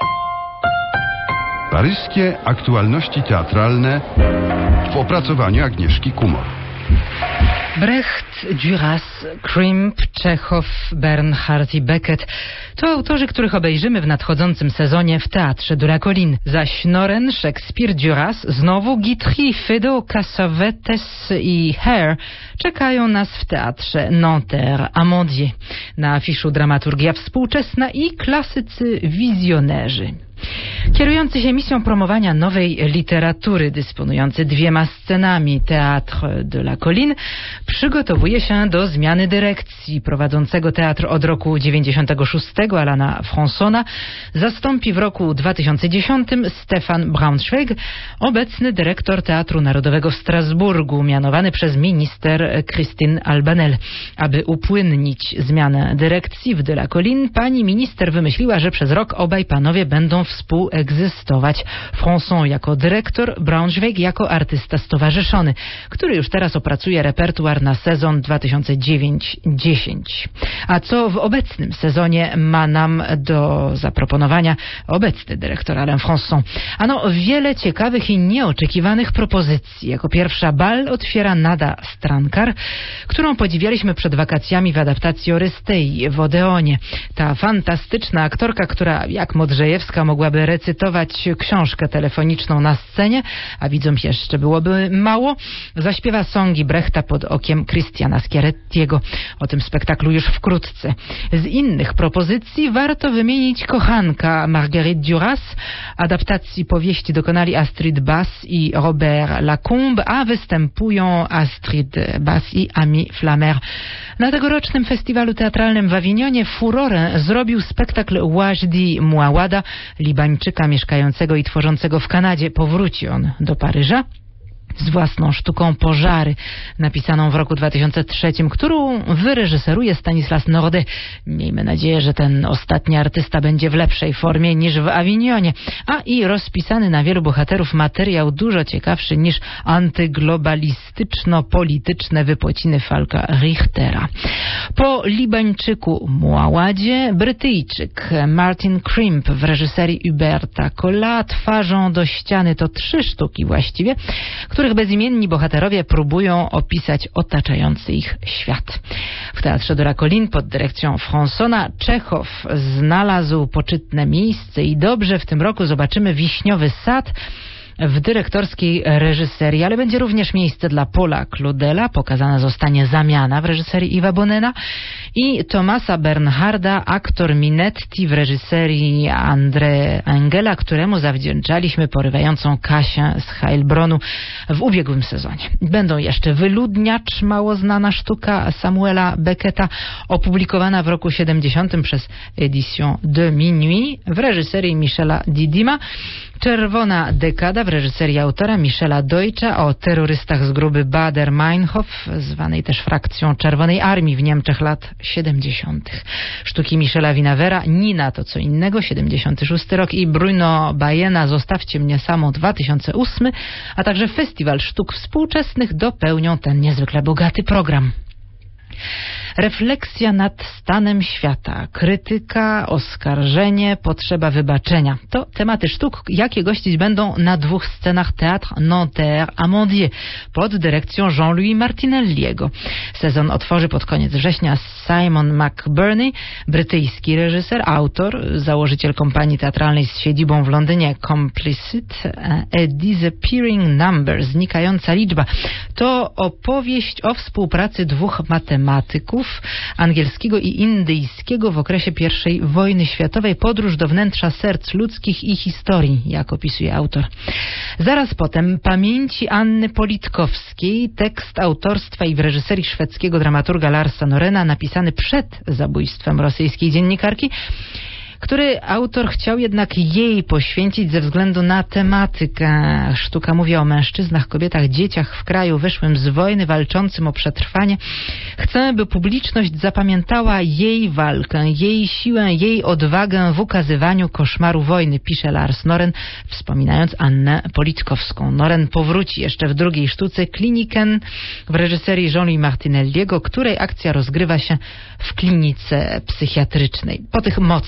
Paryskie aktualności teatralne w opracowaniu Agnieszki Kumor. Brecht, Duras, Krimp, Czechow, Bernhardt i Beckett to autorzy, których obejrzymy w nadchodzącym sezonie w Teatrze de la Colline. Zaś Noren, Szekspir, Duras, znowu Guitry, Feydeau, Cassavetes i Hare czekają nas w Teatrze Nanterre Amandier. Na afiszu dramaturgia współczesna i klasycy wizjonerzy. Kierujący się misją promowania nowej literatury, dysponujący dwiema scenami Théâtre de la Colline, przygotowuje się do zmiany dyrekcji. Prowadzącego teatr od roku dziewięćdziesiątego szóstego Alana Fransona zastąpi w roku dwa tysiące dziesiątym Stefan Braunschweig, obecny dyrektor Teatru Narodowego w Strasburgu, mianowany przez minister Christine Albanel. Aby upłynnić zmianę dyrekcji w de la Colline, pani minister wymyśliła, że przez rok obaj panowie będą współegzystować. Françon jako dyrektor, Braunschweig jako artysta stowarzyszony, który już teraz opracuje repertuar na sezon dwa tysiące dziewięć dziesięć. A co w obecnym sezonie ma nam do zaproponowania obecny dyrektor Alain Françon? Ano, wiele ciekawych i nieoczekiwanych propozycji. Jako pierwsza bal otwiera Nada Strankar, którą podziwialiśmy przed wakacjami w adaptacji Orystei w Odeonie. Ta fantastyczna aktorka, która jak Modrzejewska mogłaby recytować książkę telefoniczną na scenie, a widzom jeszcze byłoby mało, zaśpiewa songi Brechta pod okiem Christiana Schiarettiego. O tym spektaklu już wkrótce. Z innych propozycji warto wymienić Kochanka Marguerite Duras. Adaptacji powieści dokonali Astrid Bass i Robert Lacombe, a występują Astrid Bass i Ami Flamer. Na tegorocznym festiwalu teatralnym w Awinionie furorę zrobił spektakl Wajdi Mouawada, Libańczyka mieszkającego i tworzącego w Kanadzie. Powróci on do Paryża z własną sztuką Pożary, napisaną w roku dwa tysiące trzecim, którą wyreżyseruje Stanislas Nordet. Miejmy nadzieję, że ten ostatni artysta będzie w lepszej formie niż w Awinionie. A i rozpisany na wielu bohaterów materiał dużo ciekawszy niż antyglobalistyczno-polityczne wypociny Falka Richtera. Po Libańczyku Mouawadzie Brytyjczyk Martin Krimp w reżyserii Huberta Colla Twarzą do ściany to trzy sztuki właściwie, których bezimienni bohaterowie próbują opisać otaczający ich świat. W Teatrze de la Colline pod dyrekcją Fransona Czechow znalazł poczytne miejsce i dobrze w tym roku zobaczymy Wiśniowy Sad w dyrektorskiej reżyserii, ale będzie również miejsce dla Paula Claudela, pokazana zostanie Zamiana w reżyserii Yvesa Bonena i Thomasa Bernharda, aktor Minetti w reżyserii André Engela, któremu zawdzięczaliśmy porywającą Kasię z Heilbronu w ubiegłym sezonie. Będą jeszcze Wyludniacz, mało znana sztuka Samuela Becketa, opublikowana w roku siedemdziesiątym przez Edition de Minuit w reżyserii Michela Didima, Czerwona dekada w reżyserii autora Michela Deutscha o terrorystach z grupy Baader-Meinhof, zwanej też frakcją Czerwonej Armii w Niemczech lat siedemdziesiątych. Sztuki Michela Winavera, Nina to co innego, siedemdziesiąty szósty rok i Bruno Bayena, Zostawcie mnie samą, dwa tysiące ósmy, a także Festiwal Sztuk Współczesnych dopełnią ten niezwykle bogaty program. Refleksja nad stanem świata, krytyka, oskarżenie, potrzeba wybaczenia. To tematy sztuk, jakie gościć będą na dwóch scenach Théâtre Nanterre Amandier pod dyrekcją Jean-Louis Martinelliego. Sezon otworzy pod koniec września Simon McBurney, brytyjski reżyser, autor, założyciel kompanii teatralnej z siedzibą w Londynie Complicit, A Disappearing Number, znikająca liczba. To opowieść o współpracy dwóch matematyków, angielskiego i indyjskiego w okresie pierwszej wojny światowej, podróż do wnętrza serc ludzkich i historii, jak opisuje autor. Zaraz potem Pamięci Anny Politkowskiej, tekst autorstwa i w reżyserii szwedzkiego dramaturga Larsa Norena, napisany przed zabójstwem rosyjskiej dziennikarki, który autor chciał jednak jej poświęcić ze względu na tematykę. Sztuka mówi o mężczyznach, kobietach, dzieciach w kraju wyszłym z wojny, walczącym o przetrwanie. Chcemy, by publiczność zapamiętała jej walkę, jej siłę, jej odwagę w ukazywaniu koszmaru wojny, pisze Lars Noren, wspominając Annę Politkowską. Noren powróci jeszcze w drugiej sztuce Kliniken w reżyserii Jean-Louis Martinelliego, której akcja rozgrywa się w klinice psychiatrycznej. Po tych mocnych akcjach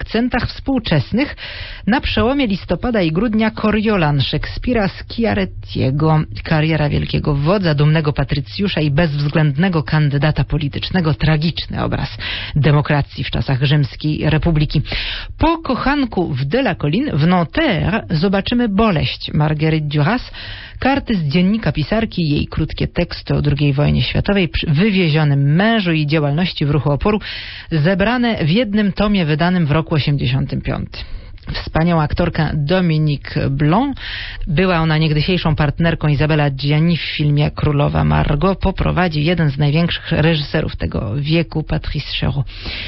akcentach współczesnych na przełomie listopada i grudnia Coriolan Szekspira z Chiarettiego. Kariera wielkiego wodza, dumnego patrycjusza i bezwzględnego kandydata politycznego. Tragiczny obraz demokracji w czasach Rzymskiej Republiki. Po kochanku w De la Colline, w Nanterre, zobaczymy boleść Marguerite Duras, karty z dziennika pisarki i jej krótkie teksty o drugiej wojnie światowej, przy wywiezionym mężu i działalności w ruchu oporu, zebrane w jednym tomie wydanym w roku osiemdziesiątym piątym. Wspaniała aktorka Dominique Blanc, była ona niegdysiejszą partnerką Izabela Gianni w filmie Królowa Margot, poprowadzi jeden z największych reżyserów tego wieku, Patrice Chéreau.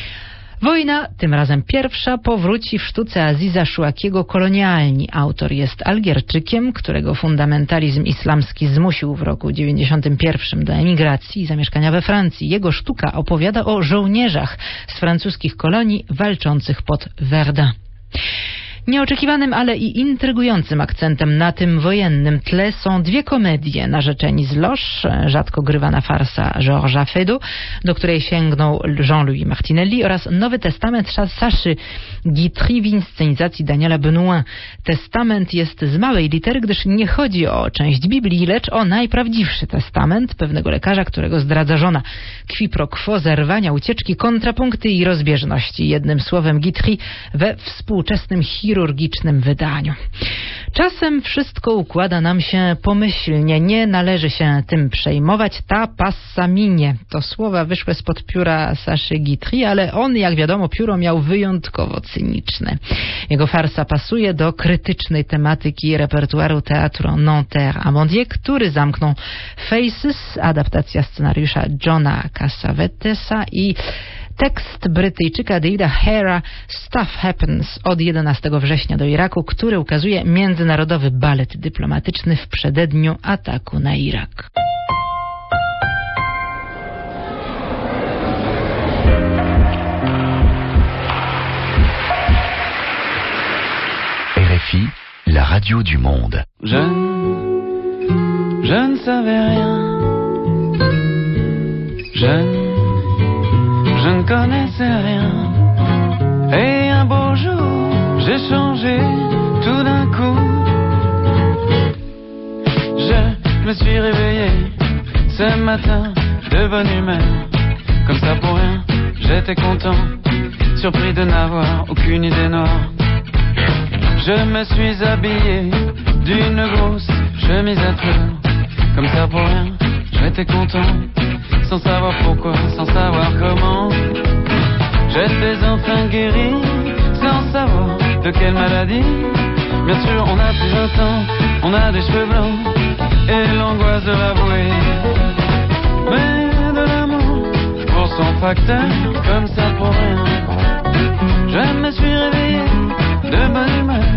Wojna, tym razem pierwsza, powróci w sztuce Aziza Szuakiego Kolonialni. Autor jest Algierczykiem, którego fundamentalizm islamski zmusił w roku dziewięćdziesiątym pierwszym do emigracji i zamieszkania we Francji. Jego sztuka opowiada o żołnierzach z francuskich kolonii walczących pod Verdun. Nieoczekiwanym, ale i intrygującym akcentem na tym wojennym tle są dwie komedie. Narzeczeni z Loż, rzadko grywana farsa Georgesa Feydeau, do której sięgnął Jean-Louis Martinelli, oraz Nowy Testament Saszy Guitry w inscenizacji Daniela Benoit. Testament jest z małej litery, gdyż nie chodzi o część Biblii, lecz o najprawdziwszy testament pewnego lekarza, którego zdradza żona. Qui pro quo, zerwania, ucieczki, kontrapunkty i rozbieżności. Jednym słowem Guitry we współczesnym chirurgicznym wydaniu. Czasem wszystko układa nam się pomyślnie. Nie należy się tym przejmować. Ta passa minie. To słowa wyszły spod pióra Saszy Guitry, ale on, jak wiadomo, pióro miał wyjątkowo cyniczne. Jego farsa pasuje do krytycznej tematyki repertuaru Teatru Nanterre Amandier, który zamknął Faces, adaptacja scenariusza Johna Cassavetesa, i tekst Brytyjczyka Deida Hera Stuff Happens od jedenastego września do Iraku, który ukazuje międzynarodowy balet dyplomatyczny w przededniu ataku na Irak. R F I, la radio du monde. Je, je ne savais rien. Je Je ne connaissais rien. Et un beau jour, j'ai changé tout d'un coup. Je me suis réveillé ce matin de bonne humeur. Comme ça pour rien, j'étais content, surpris de n'avoir aucune idée noire. Je me suis habillé d'une grosse chemise à fleurs. Comme ça pour rien, j'étais content, sans savoir pourquoi, sans savoir comment. J'étais enfin guéri, sans savoir de quelle maladie. Bien sûr, on a plus vingt ans, on a des cheveux blancs et l'angoisse de l'avouer. Mais de l'amour pour son facteur, comme ça pour rien. Je me suis réveillé de bonne humeur.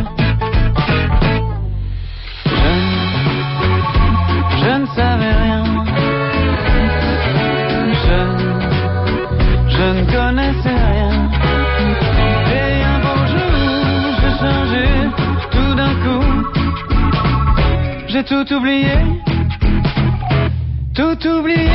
Je, je ne savais rien. Je ne connaissais rien. Et un beau jour, j'ai changé tout d'un coup. J'ai tout oublié, tout oublié.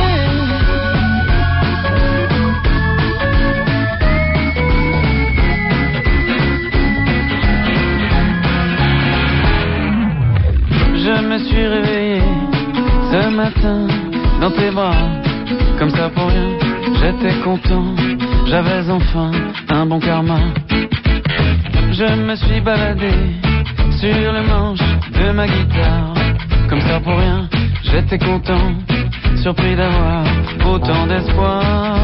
Je me suis réveillé ce matin dans tes bras, comme ça pour rien. J'étais content, j'avais enfin un bon karma. Je me suis baladé sur le manche de ma guitare. Comme ça pour rien, j'étais content, surpris d'avoir autant d'espoir.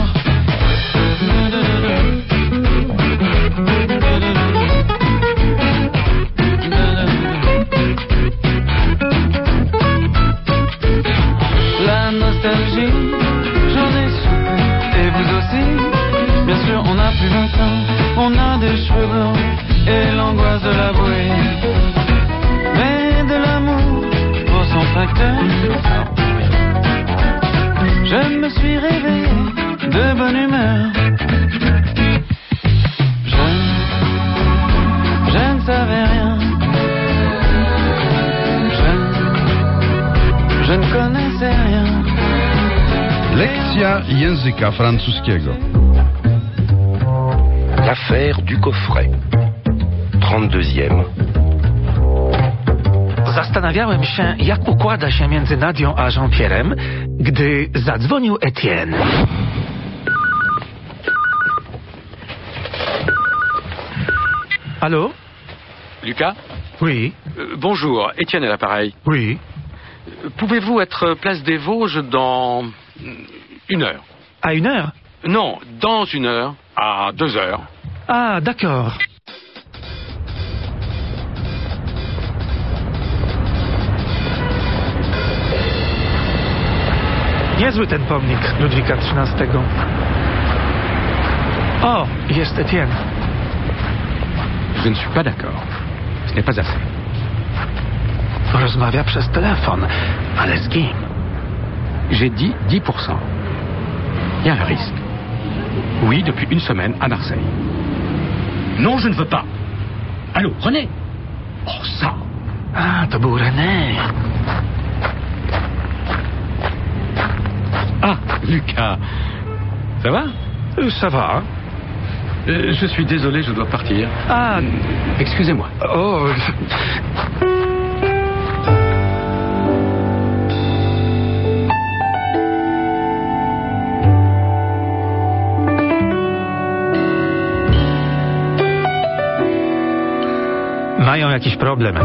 La nostalgie, j'en ai souffert. Et vous aussi, bien sûr, on a plus vingt ans, on a des cheveux blancs et l'angoisse de l'avouer. Mais de l'amour pour son facteur, je me suis réveillé de bonne humeur. Je, je ne savais rien. Je, je ne connaissais rien. Lekcja języka francuskiego. La L'affaire du coffret. trente-deuxième. Zastanawiałem się, jak układa się między Nadią a Jean-Pierre'em, gdy zadzwonił Etienne. Allô? Lucas? Oui. Euh, bonjour, Étienne à l'appareil. Oui. Euh, Pouvez-vous être place des Vosges dans une heure? À une heure? Non, dans une heure, à deux heures. Ah, d'accord. Niezły ten pomnik Ludwika trzynastego. O, jest Etienne. Je ne suis pas d'accord. Ce n'est pas assez. Rozmawia przez telefon, ale z kim? J'ai dit dix pour cent. Il y a un risque. Oui, depuis une semaine à Marseille. Non, je ne veux pas. Allô, René? Oh, ça. Ah, to był René. Ah, Lucas. Ça va? Euh, ça va. Euh, je suis désolé, je dois partir. Ah, excusez-moi. Oh. Mają jakiś problem.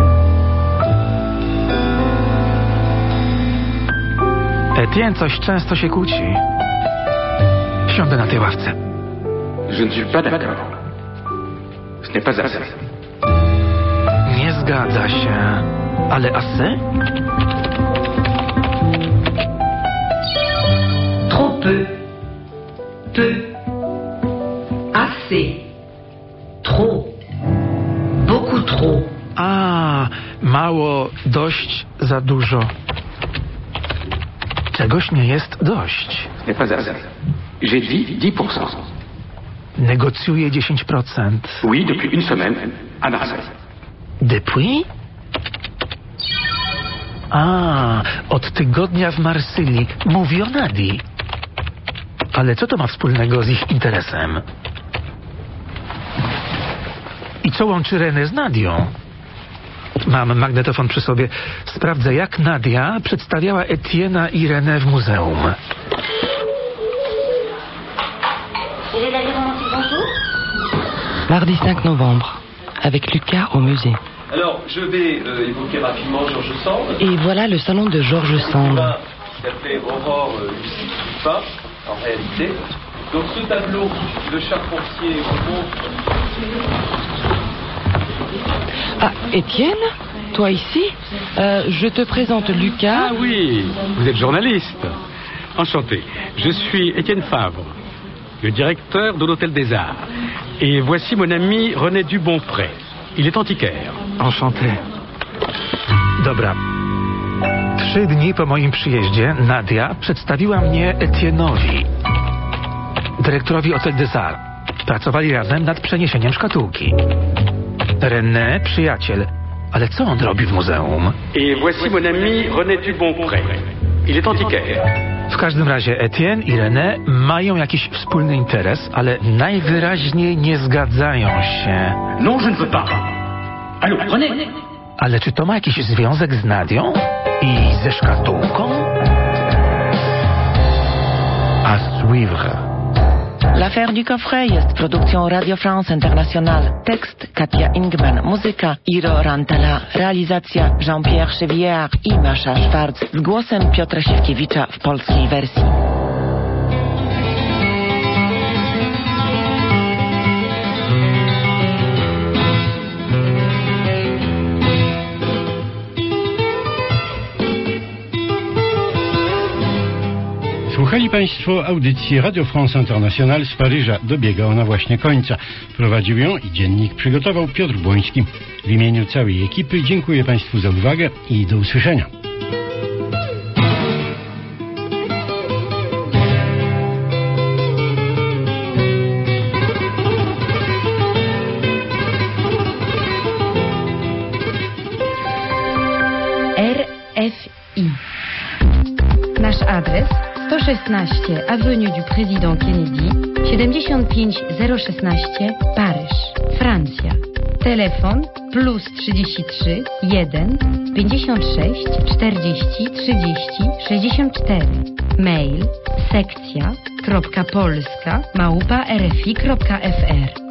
Etienne coś często się kłóci. Siądę na tej ławce. Je ne suis pas d'accord. Ce n'est pas assez. Nie zgadza się. Ale assez? Trop peu. Peu. Assez. Trop. Beaucoup trop. A, mało, dość, za dużo. Czegoś nie jest dość. Ce n'est pas assez. J'ai dit dix pour cent. Negocjuję dziesięć procent. Oui, depuis une semaine, à Marseille. Depuis? A, od tygodnia w Marsylii. Mówi o Nadii. Ale co to ma wspólnego z ich interesem? I co łączy René z Nadią? Mam magnetofon przy sobie. Sprawdzę, jak Nadia przedstawiała Etienne'a i René w muzeum. Mardi cinq novembre, avec Lucas au musée. Alors, je vais euh, évoquer rapidement Georges Sand. Et voilà le salon de Georges Sand. Qui s'appelait Aurore euh, Lucie Dupin, en réalité. Donc ce tableau de Charpentier vous montre... Ah, Étienne? Toi ici? euh, Je te présente Lucas. Ah oui, vous êtes journaliste. Enchanté. Je suis Étienne Favre, le directeur de l'Hôtel des Arts. Et voici mon ami René Dubonpré. Il est antiquaire. Enchanté. Dobra. Trzy dni po moim przyjeździe Nadia przedstawiła mnie Etienne'owi, dyrektorowi Hôtel des Arts. Pracowali razem nad przeniesieniem szkatułki. René, przyjaciel. Ale co on robi w muzeum? Et voici mon ami René Dubonpré. Il est antiquaire. W każdym razie Etienne i René mają jakiś wspólny interes, ale najwyraźniej nie zgadzają się. Non, je ne veux pas. Allô, René? Ale czy to ma jakiś związek z Nadią i ze szkatułką? A suivre. L'affaire du coffret jest produkcją Radio France International. Tekst Katia Ingman, muzyka Iro Rantala, realizacja Jean-Pierre Chevillard i Masza Schwarz z głosem Piotra Siewkiewicza w polskiej wersji. Słuchali Państwo audycji Radio France International z Paryża. Dobiega ona właśnie końca. Prowadził ją i dziennik przygotował Piotr Błoński. W imieniu całej ekipy dziękuję Państwu za uwagę i do usłyszenia. R F I. Nasz adres sto szesnaście Avenue du Président Kennedy, siedemdziesiąt pięć zero szesnaście Paryż, Francja. Telefon plus trzydzieści trzy jeden pięćdziesiąt sześć czterdzieści trzydzieści sześćdziesiąt cztery. Mail sekcja kropka polska małpa rfi kropka fr.